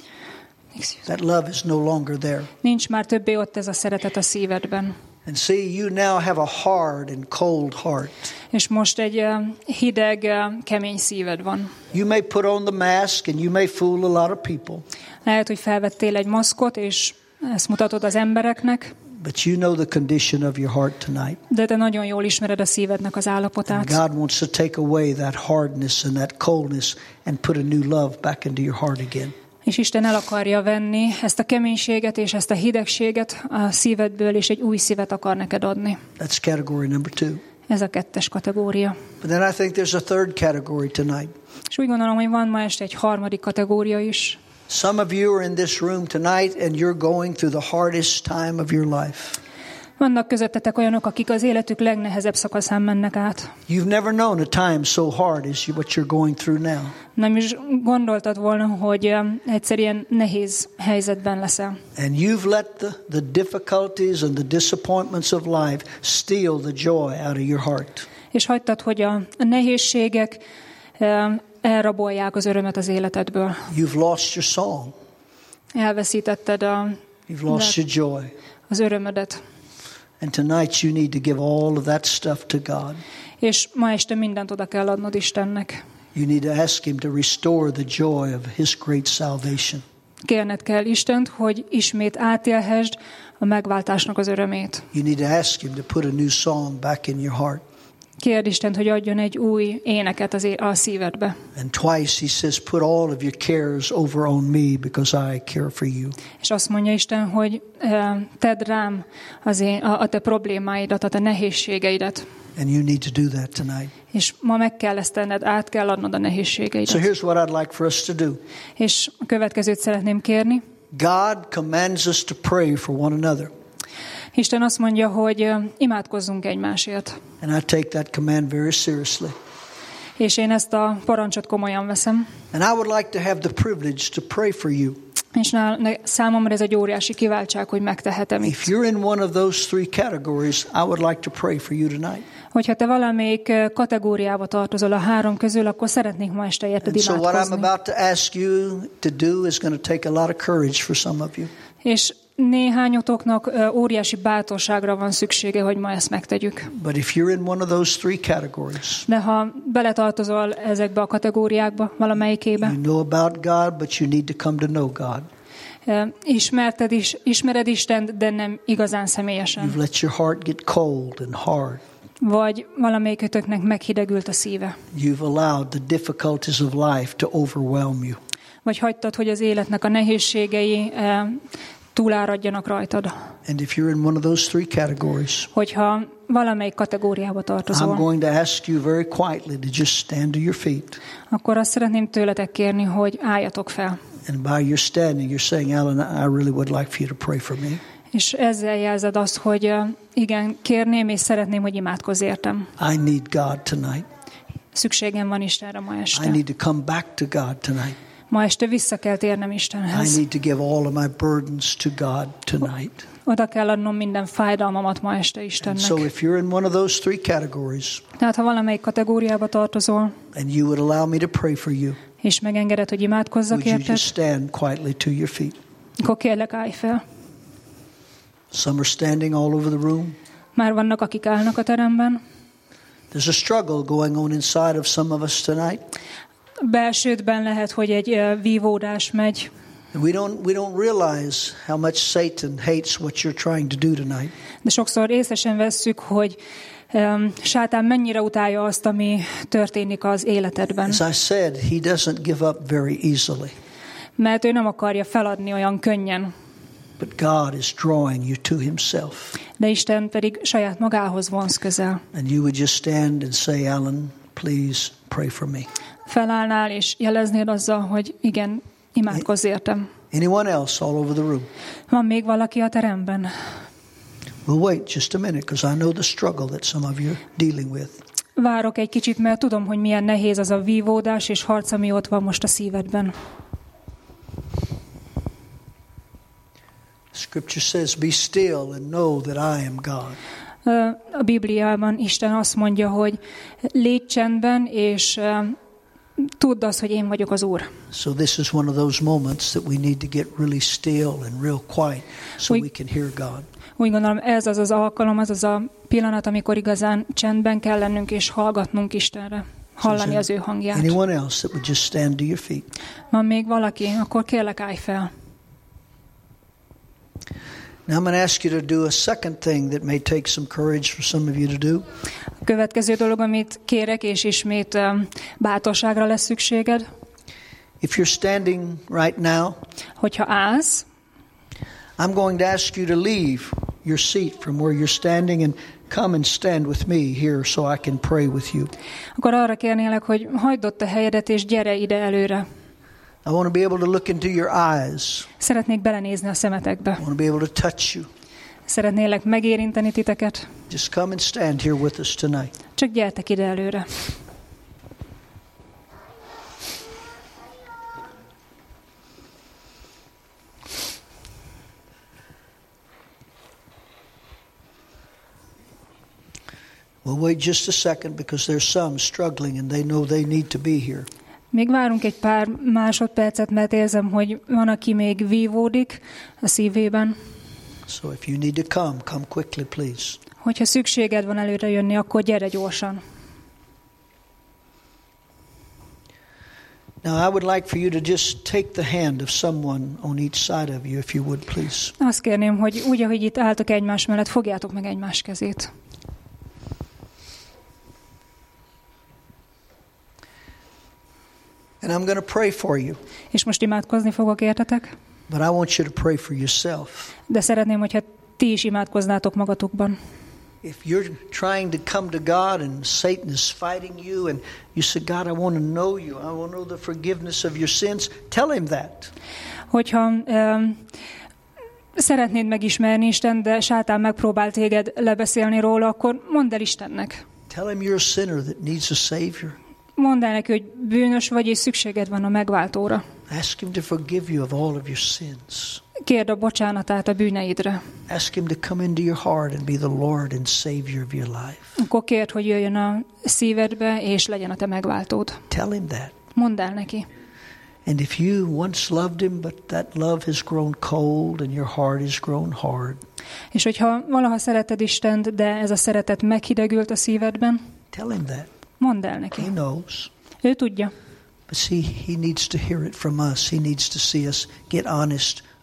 [SPEAKER 2] That love is no longer there.
[SPEAKER 1] Nincs már többé ott ez a szeretet a szívedben.
[SPEAKER 2] And see, you now have a hard and cold heart.
[SPEAKER 1] És most egy uh, hideg, uh, kemény szíved van.
[SPEAKER 2] You may put on the mask and you may fool a lot of people.
[SPEAKER 1] Lehet, hogy felvettél egy maszkot, és ezt mutatod az embereknek.
[SPEAKER 2] But you know the condition of your heart tonight.
[SPEAKER 1] De te nagyon jól ismered a szívednek az állapotát.
[SPEAKER 2] And God wants to take away that hardness and that coldness and put a new love back into your heart again.
[SPEAKER 1] És Isten el akarja venni ezt a keménységet és ezt a hidegséget a szívedből, és egy új szívet akar neked adni.
[SPEAKER 2] That's category number two.
[SPEAKER 1] Ez a kettes kategória.
[SPEAKER 2] But then I think there's a third category tonight.
[SPEAKER 1] És úgy gondolom, hogy van ma este egy harmadik kategória is.
[SPEAKER 2] Some of you are in this room tonight and you're going through the hardest time of your life.
[SPEAKER 1] Vannak közöttetek olyanok, akik az életük legnehezebb szakaszán mennek át.
[SPEAKER 2] You've never known a time so hard as what you're going through now.
[SPEAKER 1] Nem is gondoltad volna, hogy um, egyszer ilyen nehéz helyzetben leszel.
[SPEAKER 2] And you've let the, the difficulties and the disappointments of life steal the joy out of your heart.
[SPEAKER 1] És hagytad, hogy a, a nehézségek um, elrabolják az örömet az életedből.
[SPEAKER 2] You've lost your song.
[SPEAKER 1] Elveszítetted a,
[SPEAKER 2] You've lost your joy.
[SPEAKER 1] az örömödet.
[SPEAKER 2] And tonight you need to give all of that stuff to God.
[SPEAKER 1] És ma este mindent oda kell adnod Istennek.
[SPEAKER 2] You need to ask Him to restore the joy of His great salvation.
[SPEAKER 1] Kérned kell Istent, hogy ismét átélhessd a megváltásnak az örömét.
[SPEAKER 2] You need to ask Him to put a new song back in your heart.
[SPEAKER 1] Kérd Istent, hogy adjon egy új éneket az é- a szívedbe.
[SPEAKER 2] And twice He says, put all of your cares over on me because I care for you.
[SPEAKER 1] És azt mondja Isten, hogy uh, tedd rám az én, a, a te problémáidat, a te nehézségeidet.
[SPEAKER 2] And you need to do that tonight.
[SPEAKER 1] És ma meg kell ezt tenned, át kell adnod a nehézségeidet.
[SPEAKER 2] So here's what I'd like for us to do.
[SPEAKER 1] És a következőt szeretném kérni.
[SPEAKER 2] God commands us to pray for one another.
[SPEAKER 1] Isten azt mondja, hogy uh, imádkozzunk egymásért.
[SPEAKER 2] And I take that command very seriously.
[SPEAKER 1] És én ezt a parancsot komolyan veszem.
[SPEAKER 2] And I would like to have the privilege to pray for you.
[SPEAKER 1] És ná, ne, számomra ez egy óriási kiváltság, hogy megtehetem itt.
[SPEAKER 2] If you're in one of those three categories, I would like to pray for you tonight.
[SPEAKER 1] Hogyha te valamelyik kategóriába tartozol a három közül, akkor szeretnék ma este érted
[SPEAKER 2] And so what I'm
[SPEAKER 1] imádkozni.
[SPEAKER 2] about to ask you to do is going to take a lot of courage for some of you.
[SPEAKER 1] És néhányotoknak óriási bátorságra van szüksége, hogy ma ezt megtegyük.
[SPEAKER 2] But if you're in one of those three categories,
[SPEAKER 1] De ha beletartozol ezekbe a kategóriákba, valamelyikébe,
[SPEAKER 2] you know about God, but you need to come to know God.
[SPEAKER 1] ismerted is, ismered Istent, de nem igazán személyesen.
[SPEAKER 2] You've let your heart get cold and hard.
[SPEAKER 1] Vagy valamelyikötöknek meghidegült a szíve.
[SPEAKER 2] You've allowed the difficulties of life to overwhelm you.
[SPEAKER 1] Vagy hagytad, hogy az életnek a nehézségei eh, túláradjanak rajtad.
[SPEAKER 2] And if you're in one of those three categories,
[SPEAKER 1] hogyha valamelyik kategóriába tartozol,
[SPEAKER 2] I'm going to ask you very quietly to just stand to your feet.
[SPEAKER 1] akkor azt szeretném tőletek kérni, hogy álljatok fel.
[SPEAKER 2] And by your standing, you're saying, Alan, I really would like for you to pray for me.
[SPEAKER 1] És ezzel jelzed azt, hogy uh, igen, kérném és szeretném, hogy imádkozz értem.
[SPEAKER 2] I need God tonight.
[SPEAKER 1] Szükségem van Istenre ma este.
[SPEAKER 2] I need to come back to God tonight.
[SPEAKER 1] Ma este vissza kell térnem
[SPEAKER 2] I
[SPEAKER 1] Istenhez.
[SPEAKER 2] need to give all of my burdens to God tonight.
[SPEAKER 1] Oda kell adnom minden fájdalmamat ma este
[SPEAKER 2] And
[SPEAKER 1] Istennek.
[SPEAKER 2] so if you're in one of those three categories,
[SPEAKER 1] Tehát ha valamelyik kategóriába tartozol,
[SPEAKER 2] and you would allow me to pray for you,
[SPEAKER 1] és megengeded, hogy imádkozzak
[SPEAKER 2] would you
[SPEAKER 1] érted,
[SPEAKER 2] just stand quietly to your feet?
[SPEAKER 1] akkor kérlek, állj fel.
[SPEAKER 2] Some are standing all over the room.
[SPEAKER 1] Már vannak, akik állnak a teremben.
[SPEAKER 2] There's a struggle going on inside of some of us tonight.
[SPEAKER 1] Belsődben lehet, hogy egy uh, vívódás megy.
[SPEAKER 2] And we don't we don't realize how much Satan hates what you're trying to do tonight.
[SPEAKER 1] De sokszor észesen vesszük, hogy um, sátán mennyire utálja azt, ami történik az életedben.
[SPEAKER 2] As I said, he doesn't give up very easily.
[SPEAKER 1] Mert ő nem akarja feladni olyan könnyen.
[SPEAKER 2] But God is drawing you to himself.
[SPEAKER 1] De Isten pedig saját magához vonz közel.
[SPEAKER 2] And you would just stand and say, Alan, please pray for me.
[SPEAKER 1] Felállnál és jeleznéd azzal, hogy igen, imádkozz értem.
[SPEAKER 2] Anyone else all over the room?
[SPEAKER 1] Van még valaki a teremben?
[SPEAKER 2] We'll wait just a minute because I know the struggle that some of you are dealing with.
[SPEAKER 1] Várok egy kicsit, mert tudom, hogy milyen nehéz az a vívódás és harc, ami ott van most a szívedben.
[SPEAKER 2] Scripture says, be still and know that I am God.
[SPEAKER 1] A Bibliában Isten azt mondja, hogy légy csendben, és tudd azt, hogy én vagyok az Úr.
[SPEAKER 2] So this is one of those moments that we need to get really still and real quiet so
[SPEAKER 1] We-
[SPEAKER 2] we can hear God.
[SPEAKER 1] Úgy gondolom, ez az az alkalom, az az a pillanat, amikor igazán csendben kell lennünk és hallgatnunk Istenre. Hallani az ő hangját.
[SPEAKER 2] Anyone else that would just stand to your feet?
[SPEAKER 1] Van még valaki? Akkor kérlek, állj fel.
[SPEAKER 2] Now I'm going to ask you to do a second thing that may take some courage for some of you to do.
[SPEAKER 1] A következő dolog, amit kérek, és ismét um, bátorságra lesz szükséged,
[SPEAKER 2] If you're standing right now,
[SPEAKER 1] hogyha állsz,
[SPEAKER 2] I'm going to ask you to leave your seat from where you're standing and come and stand with me here so I can pray with you.
[SPEAKER 1] akkor arra kérnélek, hogy hagyd ott a helyedet, és gyere ide előre.
[SPEAKER 2] I want to be able to look into your eyes.
[SPEAKER 1] Szeretnék belenézni a szemetekbe.
[SPEAKER 2] I want to be able to touch you.
[SPEAKER 1] Szeretnélek megérinteni titeket.
[SPEAKER 2] Just come and stand here with us tonight.
[SPEAKER 1] Csak gyertek ide előre.
[SPEAKER 2] We'll wait just a second because there's some struggling and they know they need to be here.
[SPEAKER 1] Még várunk egy pár másodpercet, mert érzem, hogy van, aki még vívódik a szívében.
[SPEAKER 2] So if you need to come, come quickly, please.
[SPEAKER 1] Hogyha szükséged van előre jönni, akkor gyere gyorsan.
[SPEAKER 2] Now I would like for you to just take the hand of someone on each side of you, if you would, please.
[SPEAKER 1] Azt kérném, hogy úgy, ahogy itt álltok egymás mellett, fogjátok meg egymás kezét.
[SPEAKER 2] And I'm going to pray for you.
[SPEAKER 1] És most imádkozni fogok értetek,
[SPEAKER 2] But I want you to pray for yourself.
[SPEAKER 1] de szeretném, hogyha ti is imádkoznátok magatokban.
[SPEAKER 2] If you're trying to come to God and Satan is fighting you and you say, God, I want to know you. I want to know the forgiveness of your sins. Tell him that.
[SPEAKER 1] Hogyha um, szeretnéd megismerni Isten, de sátán megpróbál téged lebeszélni róla, akkor mondd el Istennek.
[SPEAKER 2] Tell him you're a sinner that needs a savior.
[SPEAKER 1] Mondd el neki, hogy bűnös vagy, és szükséged van a megváltóra.
[SPEAKER 2] Ask him to forgive you of all of your sins.
[SPEAKER 1] Kérd a bocsánatát a bűneidre.
[SPEAKER 2] Ask him to come into your heart and be the Lord and Savior of your life.
[SPEAKER 1] Akkor kérd, hogy jöjjön a szívedbe, és legyen a te megváltód.
[SPEAKER 2] Tell him that.
[SPEAKER 1] Mondd el neki.
[SPEAKER 2] And if you once loved him, but that love has grown cold and your heart has grown hard,
[SPEAKER 1] És hogyha valaha szereted Istent, de ez a szeretet meghidegült a szívedben,
[SPEAKER 2] tell him that.
[SPEAKER 1] mondd el neki.
[SPEAKER 2] He knows.
[SPEAKER 1] Ő tudja.
[SPEAKER 2] But see, he needs to hear it from us. He needs to see us get honest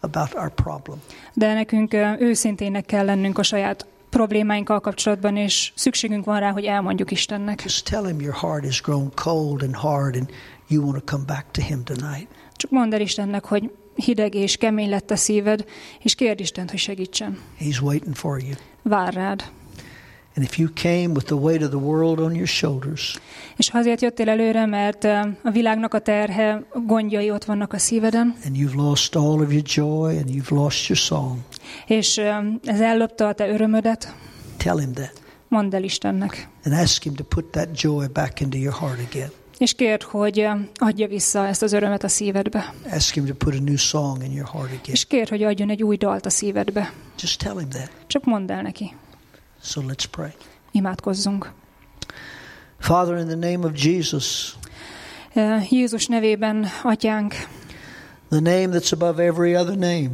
[SPEAKER 2] about our problem.
[SPEAKER 1] De nekünk ö, őszintének kell lennünk a saját problémáinkkal kapcsolatban, és szükségünk van rá, hogy elmondjuk Istennek.
[SPEAKER 2] Just tell him your heart has grown cold and hard and you want to come back to him tonight.
[SPEAKER 1] Csak mondd el Istennek, hogy hideg és kemény lett a szíved, és kérd Istent, hogy segítsen.
[SPEAKER 2] He's waiting for you.
[SPEAKER 1] Vár rád.
[SPEAKER 2] And if you came with the weight of the world on your shoulders,
[SPEAKER 1] És ha azért jöttél előre, mert a világnak a terhe, gondjai ott vannak a szíveden,
[SPEAKER 2] and you've lost all of your joy and you've lost your song,
[SPEAKER 1] és ez ellopta a te örömödet,
[SPEAKER 2] tell him that.
[SPEAKER 1] mondd el Istennek.
[SPEAKER 2] And ask him to put that joy back into your heart again.
[SPEAKER 1] És kérd, hogy adja vissza ezt az örömet a szívedbe.
[SPEAKER 2] Ask him to put a new song in your heart again.
[SPEAKER 1] És kérd, hogy adjon egy új dalt a szívedbe.
[SPEAKER 2] Just tell him that.
[SPEAKER 1] Csak mondd el neki.
[SPEAKER 2] So let's pray.
[SPEAKER 1] Imádkozzunk.
[SPEAKER 2] Father, in the name of Jesus,
[SPEAKER 1] Jézus nevében, Atyánk,
[SPEAKER 2] the name that's above every other name,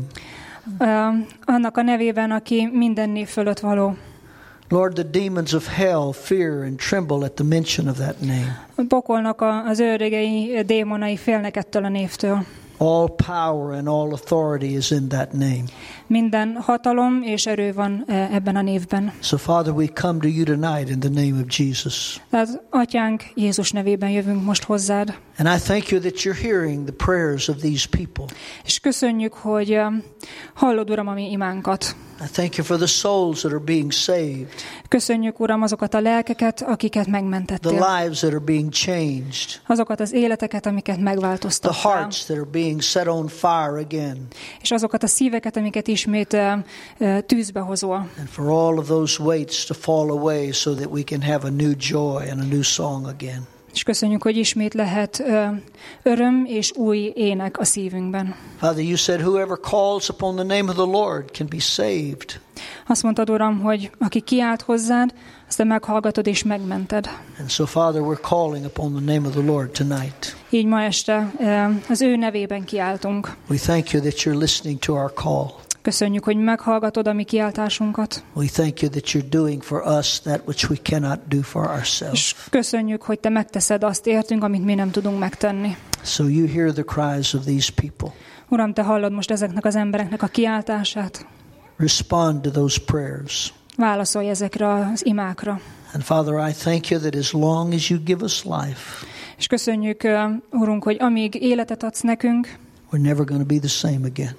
[SPEAKER 1] annak a nevében, aki minden név fölött való.
[SPEAKER 2] Lord, the demons of hell fear and tremble at the mention of that name.
[SPEAKER 1] A pokolnak az ördögei, démonai félnek ettől a névtől.
[SPEAKER 2] All power and all authority is in that name.
[SPEAKER 1] Minden hatalom és erő van ebben a névben.
[SPEAKER 2] So, Father, we come to you tonight in the name of Jesus.
[SPEAKER 1] Tehát, Atyánk, Jézus nevében jövünk most hozzád.
[SPEAKER 2] And I thank you that you're hearing the prayers of these people.
[SPEAKER 1] És köszönjük, hogy hallod, Uram, a mi imánkat.
[SPEAKER 2] I thank you for the souls that are being saved.
[SPEAKER 1] Köszönjük, Uram, azokat a lelkeket, akiket megmentettél.
[SPEAKER 2] The lives that are being changed.
[SPEAKER 1] Azokat az életeket, amiket megváltoztattál.
[SPEAKER 2] The hearts that are being set on fire again.
[SPEAKER 1] És azokat a szíveket, amiket ismét uh, uh, tűzbe hozol.
[SPEAKER 2] And for all of those weights to fall away so that we can have a new joy and a new song again.
[SPEAKER 1] És köszönjük, hogy ismét lehet uh, öröm és új ének a szívünkben.
[SPEAKER 2] Father, you said whoever calls upon the name of the Lord can be saved.
[SPEAKER 1] Azt mondtad, Uram, hogy aki kiált hozzád, azt te meghallgatod és megmented.
[SPEAKER 2] And so, Father, we're calling upon the name of the Lord tonight.
[SPEAKER 1] Így ma este uh, az ő nevében kiáltunk.
[SPEAKER 2] We thank you that you're listening to our call.
[SPEAKER 1] Köszönjük, hogy meghallgatod a mi kiáltásunkat.
[SPEAKER 2] We thank you that you're doing for us that which we cannot do for ourselves.
[SPEAKER 1] És köszönjük, hogy te megteszed azt értünk, amit mi nem tudunk megtenni.
[SPEAKER 2] So you hear the cries of these people.
[SPEAKER 1] Uram, te hallod most ezeknek az embereknek a kiáltását.
[SPEAKER 2] Respond to those prayers.
[SPEAKER 1] Válaszolj ezekre az imákra.
[SPEAKER 2] And Father, I thank you that as long as you give us life,
[SPEAKER 1] És köszönjük, Urunk, hogy amíg életet adsz nekünk,
[SPEAKER 2] we're never going to be the same again.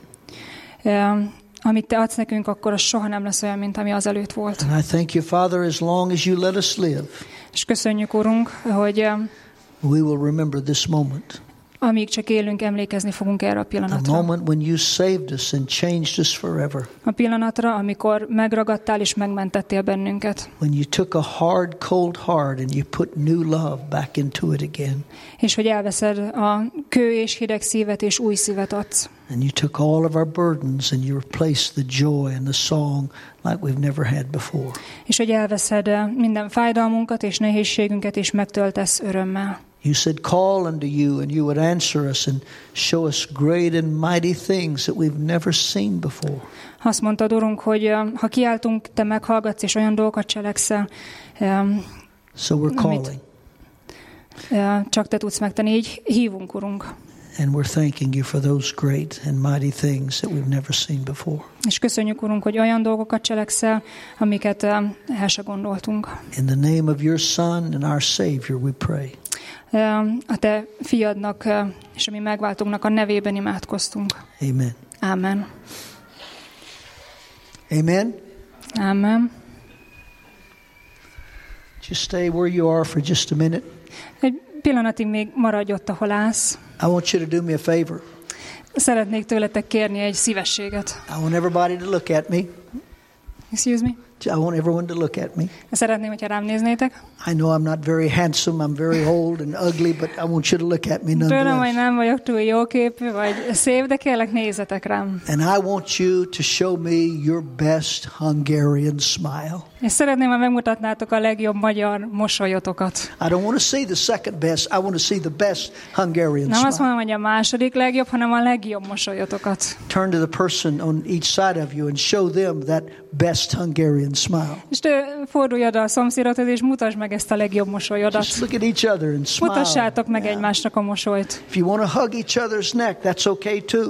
[SPEAKER 1] Uh, amit te adsz nekünk, akkor az soha nem lesz olyan, mint ami azelőtt volt.
[SPEAKER 2] And I thank you, Father, as long as you let us live,
[SPEAKER 1] És köszönjük, Urunk, hogy uh,
[SPEAKER 2] we will remember this moment.
[SPEAKER 1] amíg csak élünk, emlékezni fogunk erre a
[SPEAKER 2] The
[SPEAKER 1] pillanatra.
[SPEAKER 2] moment when you saved us and changed us forever.
[SPEAKER 1] A pillanatra, amikor megragadtál és megmentettél bennünket.
[SPEAKER 2] When you took a hard, cold heart and you put new love back into it again.
[SPEAKER 1] És hogy elveszed a kő és hideg szívet és új szívet adsz.
[SPEAKER 2] And you took all of our burdens and you replaced the joy and the song like we've never had before.
[SPEAKER 1] És hogy elveszed minden fájdalmunkat és nehézségünket és megtöltesz örömmel.
[SPEAKER 2] You said, call unto you and you would answer us and show us great and mighty things that we've never seen before.
[SPEAKER 1] Azt mondtad, Urunk, hogy ha kiáltunk, te meghallgatsz és olyan dolgokat cselekszel, um,
[SPEAKER 2] So we're calling.
[SPEAKER 1] uh, csak te tudsz megtenni. Így hívunk, Urunk.
[SPEAKER 2] And we're thanking you for those great and mighty things that we've never seen before.
[SPEAKER 1] És köszönjük, Urunk, hogy olyan dolgokat cselekszel, amiket uh, el se gondoltunk.
[SPEAKER 2] In the name of your Son and our Savior we pray.
[SPEAKER 1] A te fiadnak és a mi megváltónknak a nevében imádkoztunk.
[SPEAKER 2] Amen.
[SPEAKER 1] Amen.
[SPEAKER 2] Amen.
[SPEAKER 1] Amen.
[SPEAKER 2] Just stay where you are for just a minute.
[SPEAKER 1] Egy pillanatig még maradj ott, ahol állsz.
[SPEAKER 2] I want you to do me a favor.
[SPEAKER 1] Szeretnék tőletek kérni egy szívességet.
[SPEAKER 2] I want everybody to look at me.
[SPEAKER 1] Excuse me?
[SPEAKER 2] I want everyone to look at me.
[SPEAKER 1] Szeretném, hogyha rám néznétek.
[SPEAKER 2] I know I'm not very handsome, I'm very old and ugly, but I want you to look at me
[SPEAKER 1] Tudom, hogy
[SPEAKER 2] nonetheless.
[SPEAKER 1] nem vagyok túl jóképű, vagy szép, de kérlek, nézzetek rám.
[SPEAKER 2] And I want you to show me your best Hungarian smile.
[SPEAKER 1] És szeretném, ha megmutatnátok a legjobb magyar mosolyotokat.
[SPEAKER 2] I don't want to see the second best, I want to see the best Hungarian
[SPEAKER 1] Nem azt
[SPEAKER 2] smile.
[SPEAKER 1] mondom, hogy a második legjobb, hanem a legjobb mosolyotokat.
[SPEAKER 2] Turn to the person on each side of you and show them that best Hungarian smile.
[SPEAKER 1] És te fordulj oda a szomszédodhoz, és mutasd meg ezt a legjobb mosolyodat.
[SPEAKER 2] Just look at each other and smile.
[SPEAKER 1] Mutassátok meg
[SPEAKER 2] Yeah.
[SPEAKER 1] egymásnak a mosolyt.
[SPEAKER 2] If you want to hug each other's neck, that's okay too.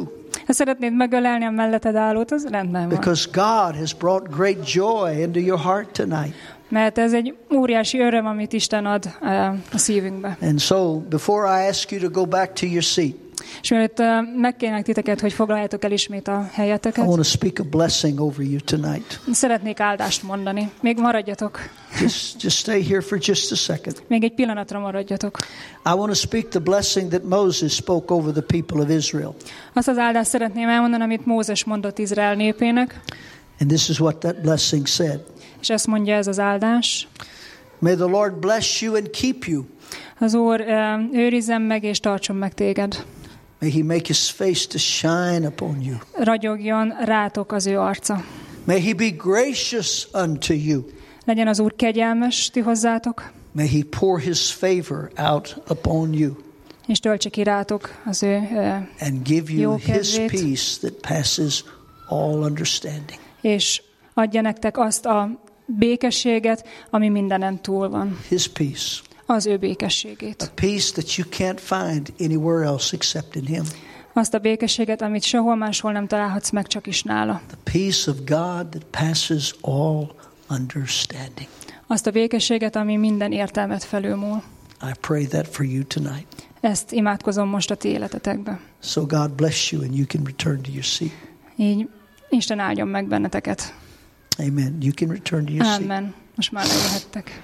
[SPEAKER 1] Ha szeretnéd megölelni a melletted állót, az rendben van.
[SPEAKER 2] Because God has brought great joy into your heart tonight.
[SPEAKER 1] Mert ez egy óriási öröm, amit Isten ad a szívünkbe.
[SPEAKER 2] And so, before I ask you to go back to your seat,
[SPEAKER 1] és mielőtt megkérnek titeket, hogy foglaljátok el ismét a helyeteket,
[SPEAKER 2] I want to speak a blessing over you tonight.
[SPEAKER 1] Szeretnék áldást mondani. Még maradjatok.
[SPEAKER 2] Just, just stay here for just a second.
[SPEAKER 1] Még egy pillanatra maradjatok.
[SPEAKER 2] I want to speak the blessing that Moses spoke over the people of Israel.
[SPEAKER 1] Azt az áldást szeretném elmondani, amit Mózes mondott Izrael népének.
[SPEAKER 2] And this is what that blessing said.
[SPEAKER 1] És ezt mondja ez az áldás.
[SPEAKER 2] May the Lord bless you and keep you.
[SPEAKER 1] Az Úr őrizzen meg és tartson meg téged.
[SPEAKER 2] May he make his face to shine upon you.
[SPEAKER 1] Ragyogjon rátok az ő arca.
[SPEAKER 2] May he be gracious unto you.
[SPEAKER 1] Legyen az Úr kegyelmes ti hozzátok.
[SPEAKER 2] May he pour his favor out upon you.
[SPEAKER 1] És töltse ki rátok az ő uh,
[SPEAKER 2] and give you
[SPEAKER 1] jó
[SPEAKER 2] his
[SPEAKER 1] kedvét.
[SPEAKER 2] peace that passes all understanding.
[SPEAKER 1] És adja nektek azt a békességet, ami mindenen túl van.
[SPEAKER 2] His peace.
[SPEAKER 1] Az ő békességét.
[SPEAKER 2] A peace that you can't find anywhere else except in him.
[SPEAKER 1] Azt a békességet, amit sehol máshol nem találhatsz meg, csak is nála.
[SPEAKER 2] The peace of God that passes all understanding.
[SPEAKER 1] Azt a békességet, ami minden értelmet felülmúl.
[SPEAKER 2] I pray that for you tonight.
[SPEAKER 1] Ezt imádkozom most a ti életetekbe.
[SPEAKER 2] So God bless you and you can return to your seat.
[SPEAKER 1] Így Isten áldjon meg benneteket.
[SPEAKER 2] Amen. You can return to your seat.
[SPEAKER 1] Amen. Most már lejöhettek.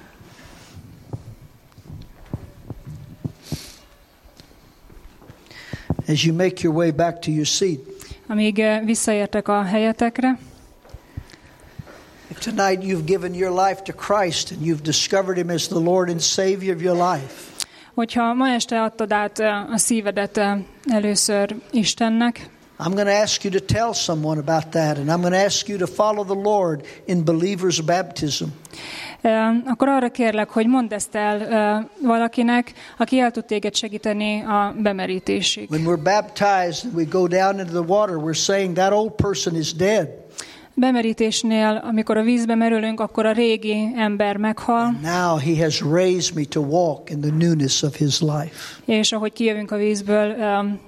[SPEAKER 2] As you make your way back to your seat,
[SPEAKER 1] amíg visszaértek a helyetekre,
[SPEAKER 2] if tonight you've given your life to Christ and you've discovered him as the Lord and Savior of your life,
[SPEAKER 1] hogyha ma este adtad át a szívedet először Istennek,
[SPEAKER 2] I'm going to ask you to tell someone about that, and I'm going to ask you to follow the Lord in believer's baptism.
[SPEAKER 1] Akkor arra kérlek, hogy mondd ezt el valakinek, aki el tud téged segíteni a bemerítésig.
[SPEAKER 2] When we're baptized and we go down into the water, we're saying that old person is dead.
[SPEAKER 1] Bemerítésnél, amikor a vízbe merülünk, akkor a régi ember meghal.
[SPEAKER 2] And now he has raised me to walk in the newness of his life.
[SPEAKER 1] És ahogy kijövünk a vízből,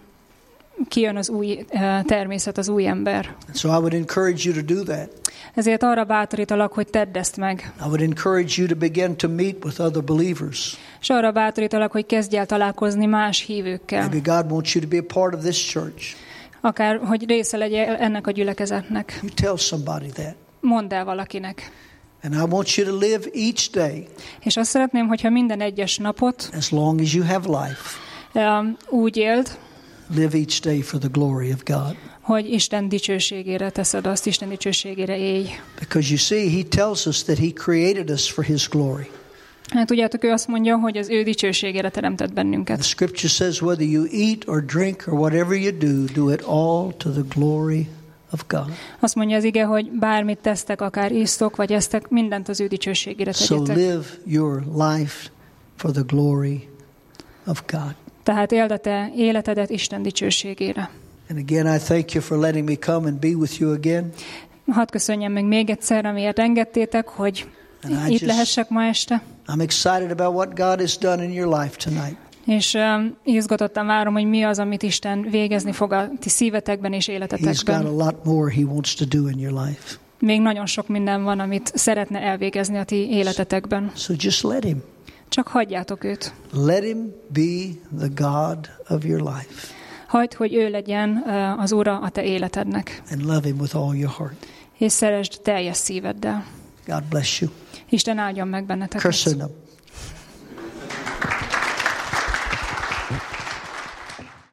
[SPEAKER 1] kijön az új természet, az új ember.
[SPEAKER 2] So I would encourage you to do that.
[SPEAKER 1] Ezért arra bátorítalak, hogy tedd ezt meg.
[SPEAKER 2] I would encourage you to begin to meet with other believers.
[SPEAKER 1] És arra bátorítalak, hogy kezdj el találkozni más hívőkkel.
[SPEAKER 2] Maybe God wants you to be a part of this church.
[SPEAKER 1] Akár, hogy része legyél ennek a gyülekezetnek.
[SPEAKER 2] You tell somebody that.
[SPEAKER 1] Mondd el valakinek.
[SPEAKER 2] And I want you to live each day.
[SPEAKER 1] És azt szeretném, hogyha minden egyes napot,
[SPEAKER 2] as long as you have life,
[SPEAKER 1] úgy éld,
[SPEAKER 2] live each day for the glory of God.
[SPEAKER 1] Hogy Isten dicsőségére teszed azt, Isten dicsőségére élj.
[SPEAKER 2] Because you see, he tells us that he created us for his glory.
[SPEAKER 1] Hát tudjátok, ő azt mondja, hogy az ő dicsőségére teremtett bennünket.
[SPEAKER 2] The scripture says whether you eat or drink or whatever you do, do it all to the glory of God.
[SPEAKER 1] Azt mondja az ige, hogy bármit tesztek, akár isztok vagy esztek, mindent az ő dicsőségére tegyetek.
[SPEAKER 2] So live your life for the glory of God.
[SPEAKER 1] Tehát éld a te életedet Isten dicsőségére.
[SPEAKER 2] And again, I thank you for letting me come and be with you again.
[SPEAKER 1] Hadd köszönjem meg még egyszer, amiért engedtétek, hogy itt just, lehessek ma este.
[SPEAKER 2] I'm excited about what God has done in your life tonight.
[SPEAKER 1] És um, izgatottan várom, hogy mi az, amit Isten végezni fog a ti szívetekben és életetekben.
[SPEAKER 2] He's got a lot more he wants to do in your life.
[SPEAKER 1] Még nagyon sok minden van, amit szeretne elvégezni a ti életetekben.
[SPEAKER 2] So just let him.
[SPEAKER 1] Csak hagyjátok őt.
[SPEAKER 2] Let him be the God of your life.
[SPEAKER 1] Hagyd, hogy ő legyen uh, az Ura a te életednek.
[SPEAKER 2] And love him with all your heart.
[SPEAKER 1] És szeresd teljes szíveddel.
[SPEAKER 2] God bless you.
[SPEAKER 1] Isten áldjon meg benneteket.
[SPEAKER 2] Köszönöm.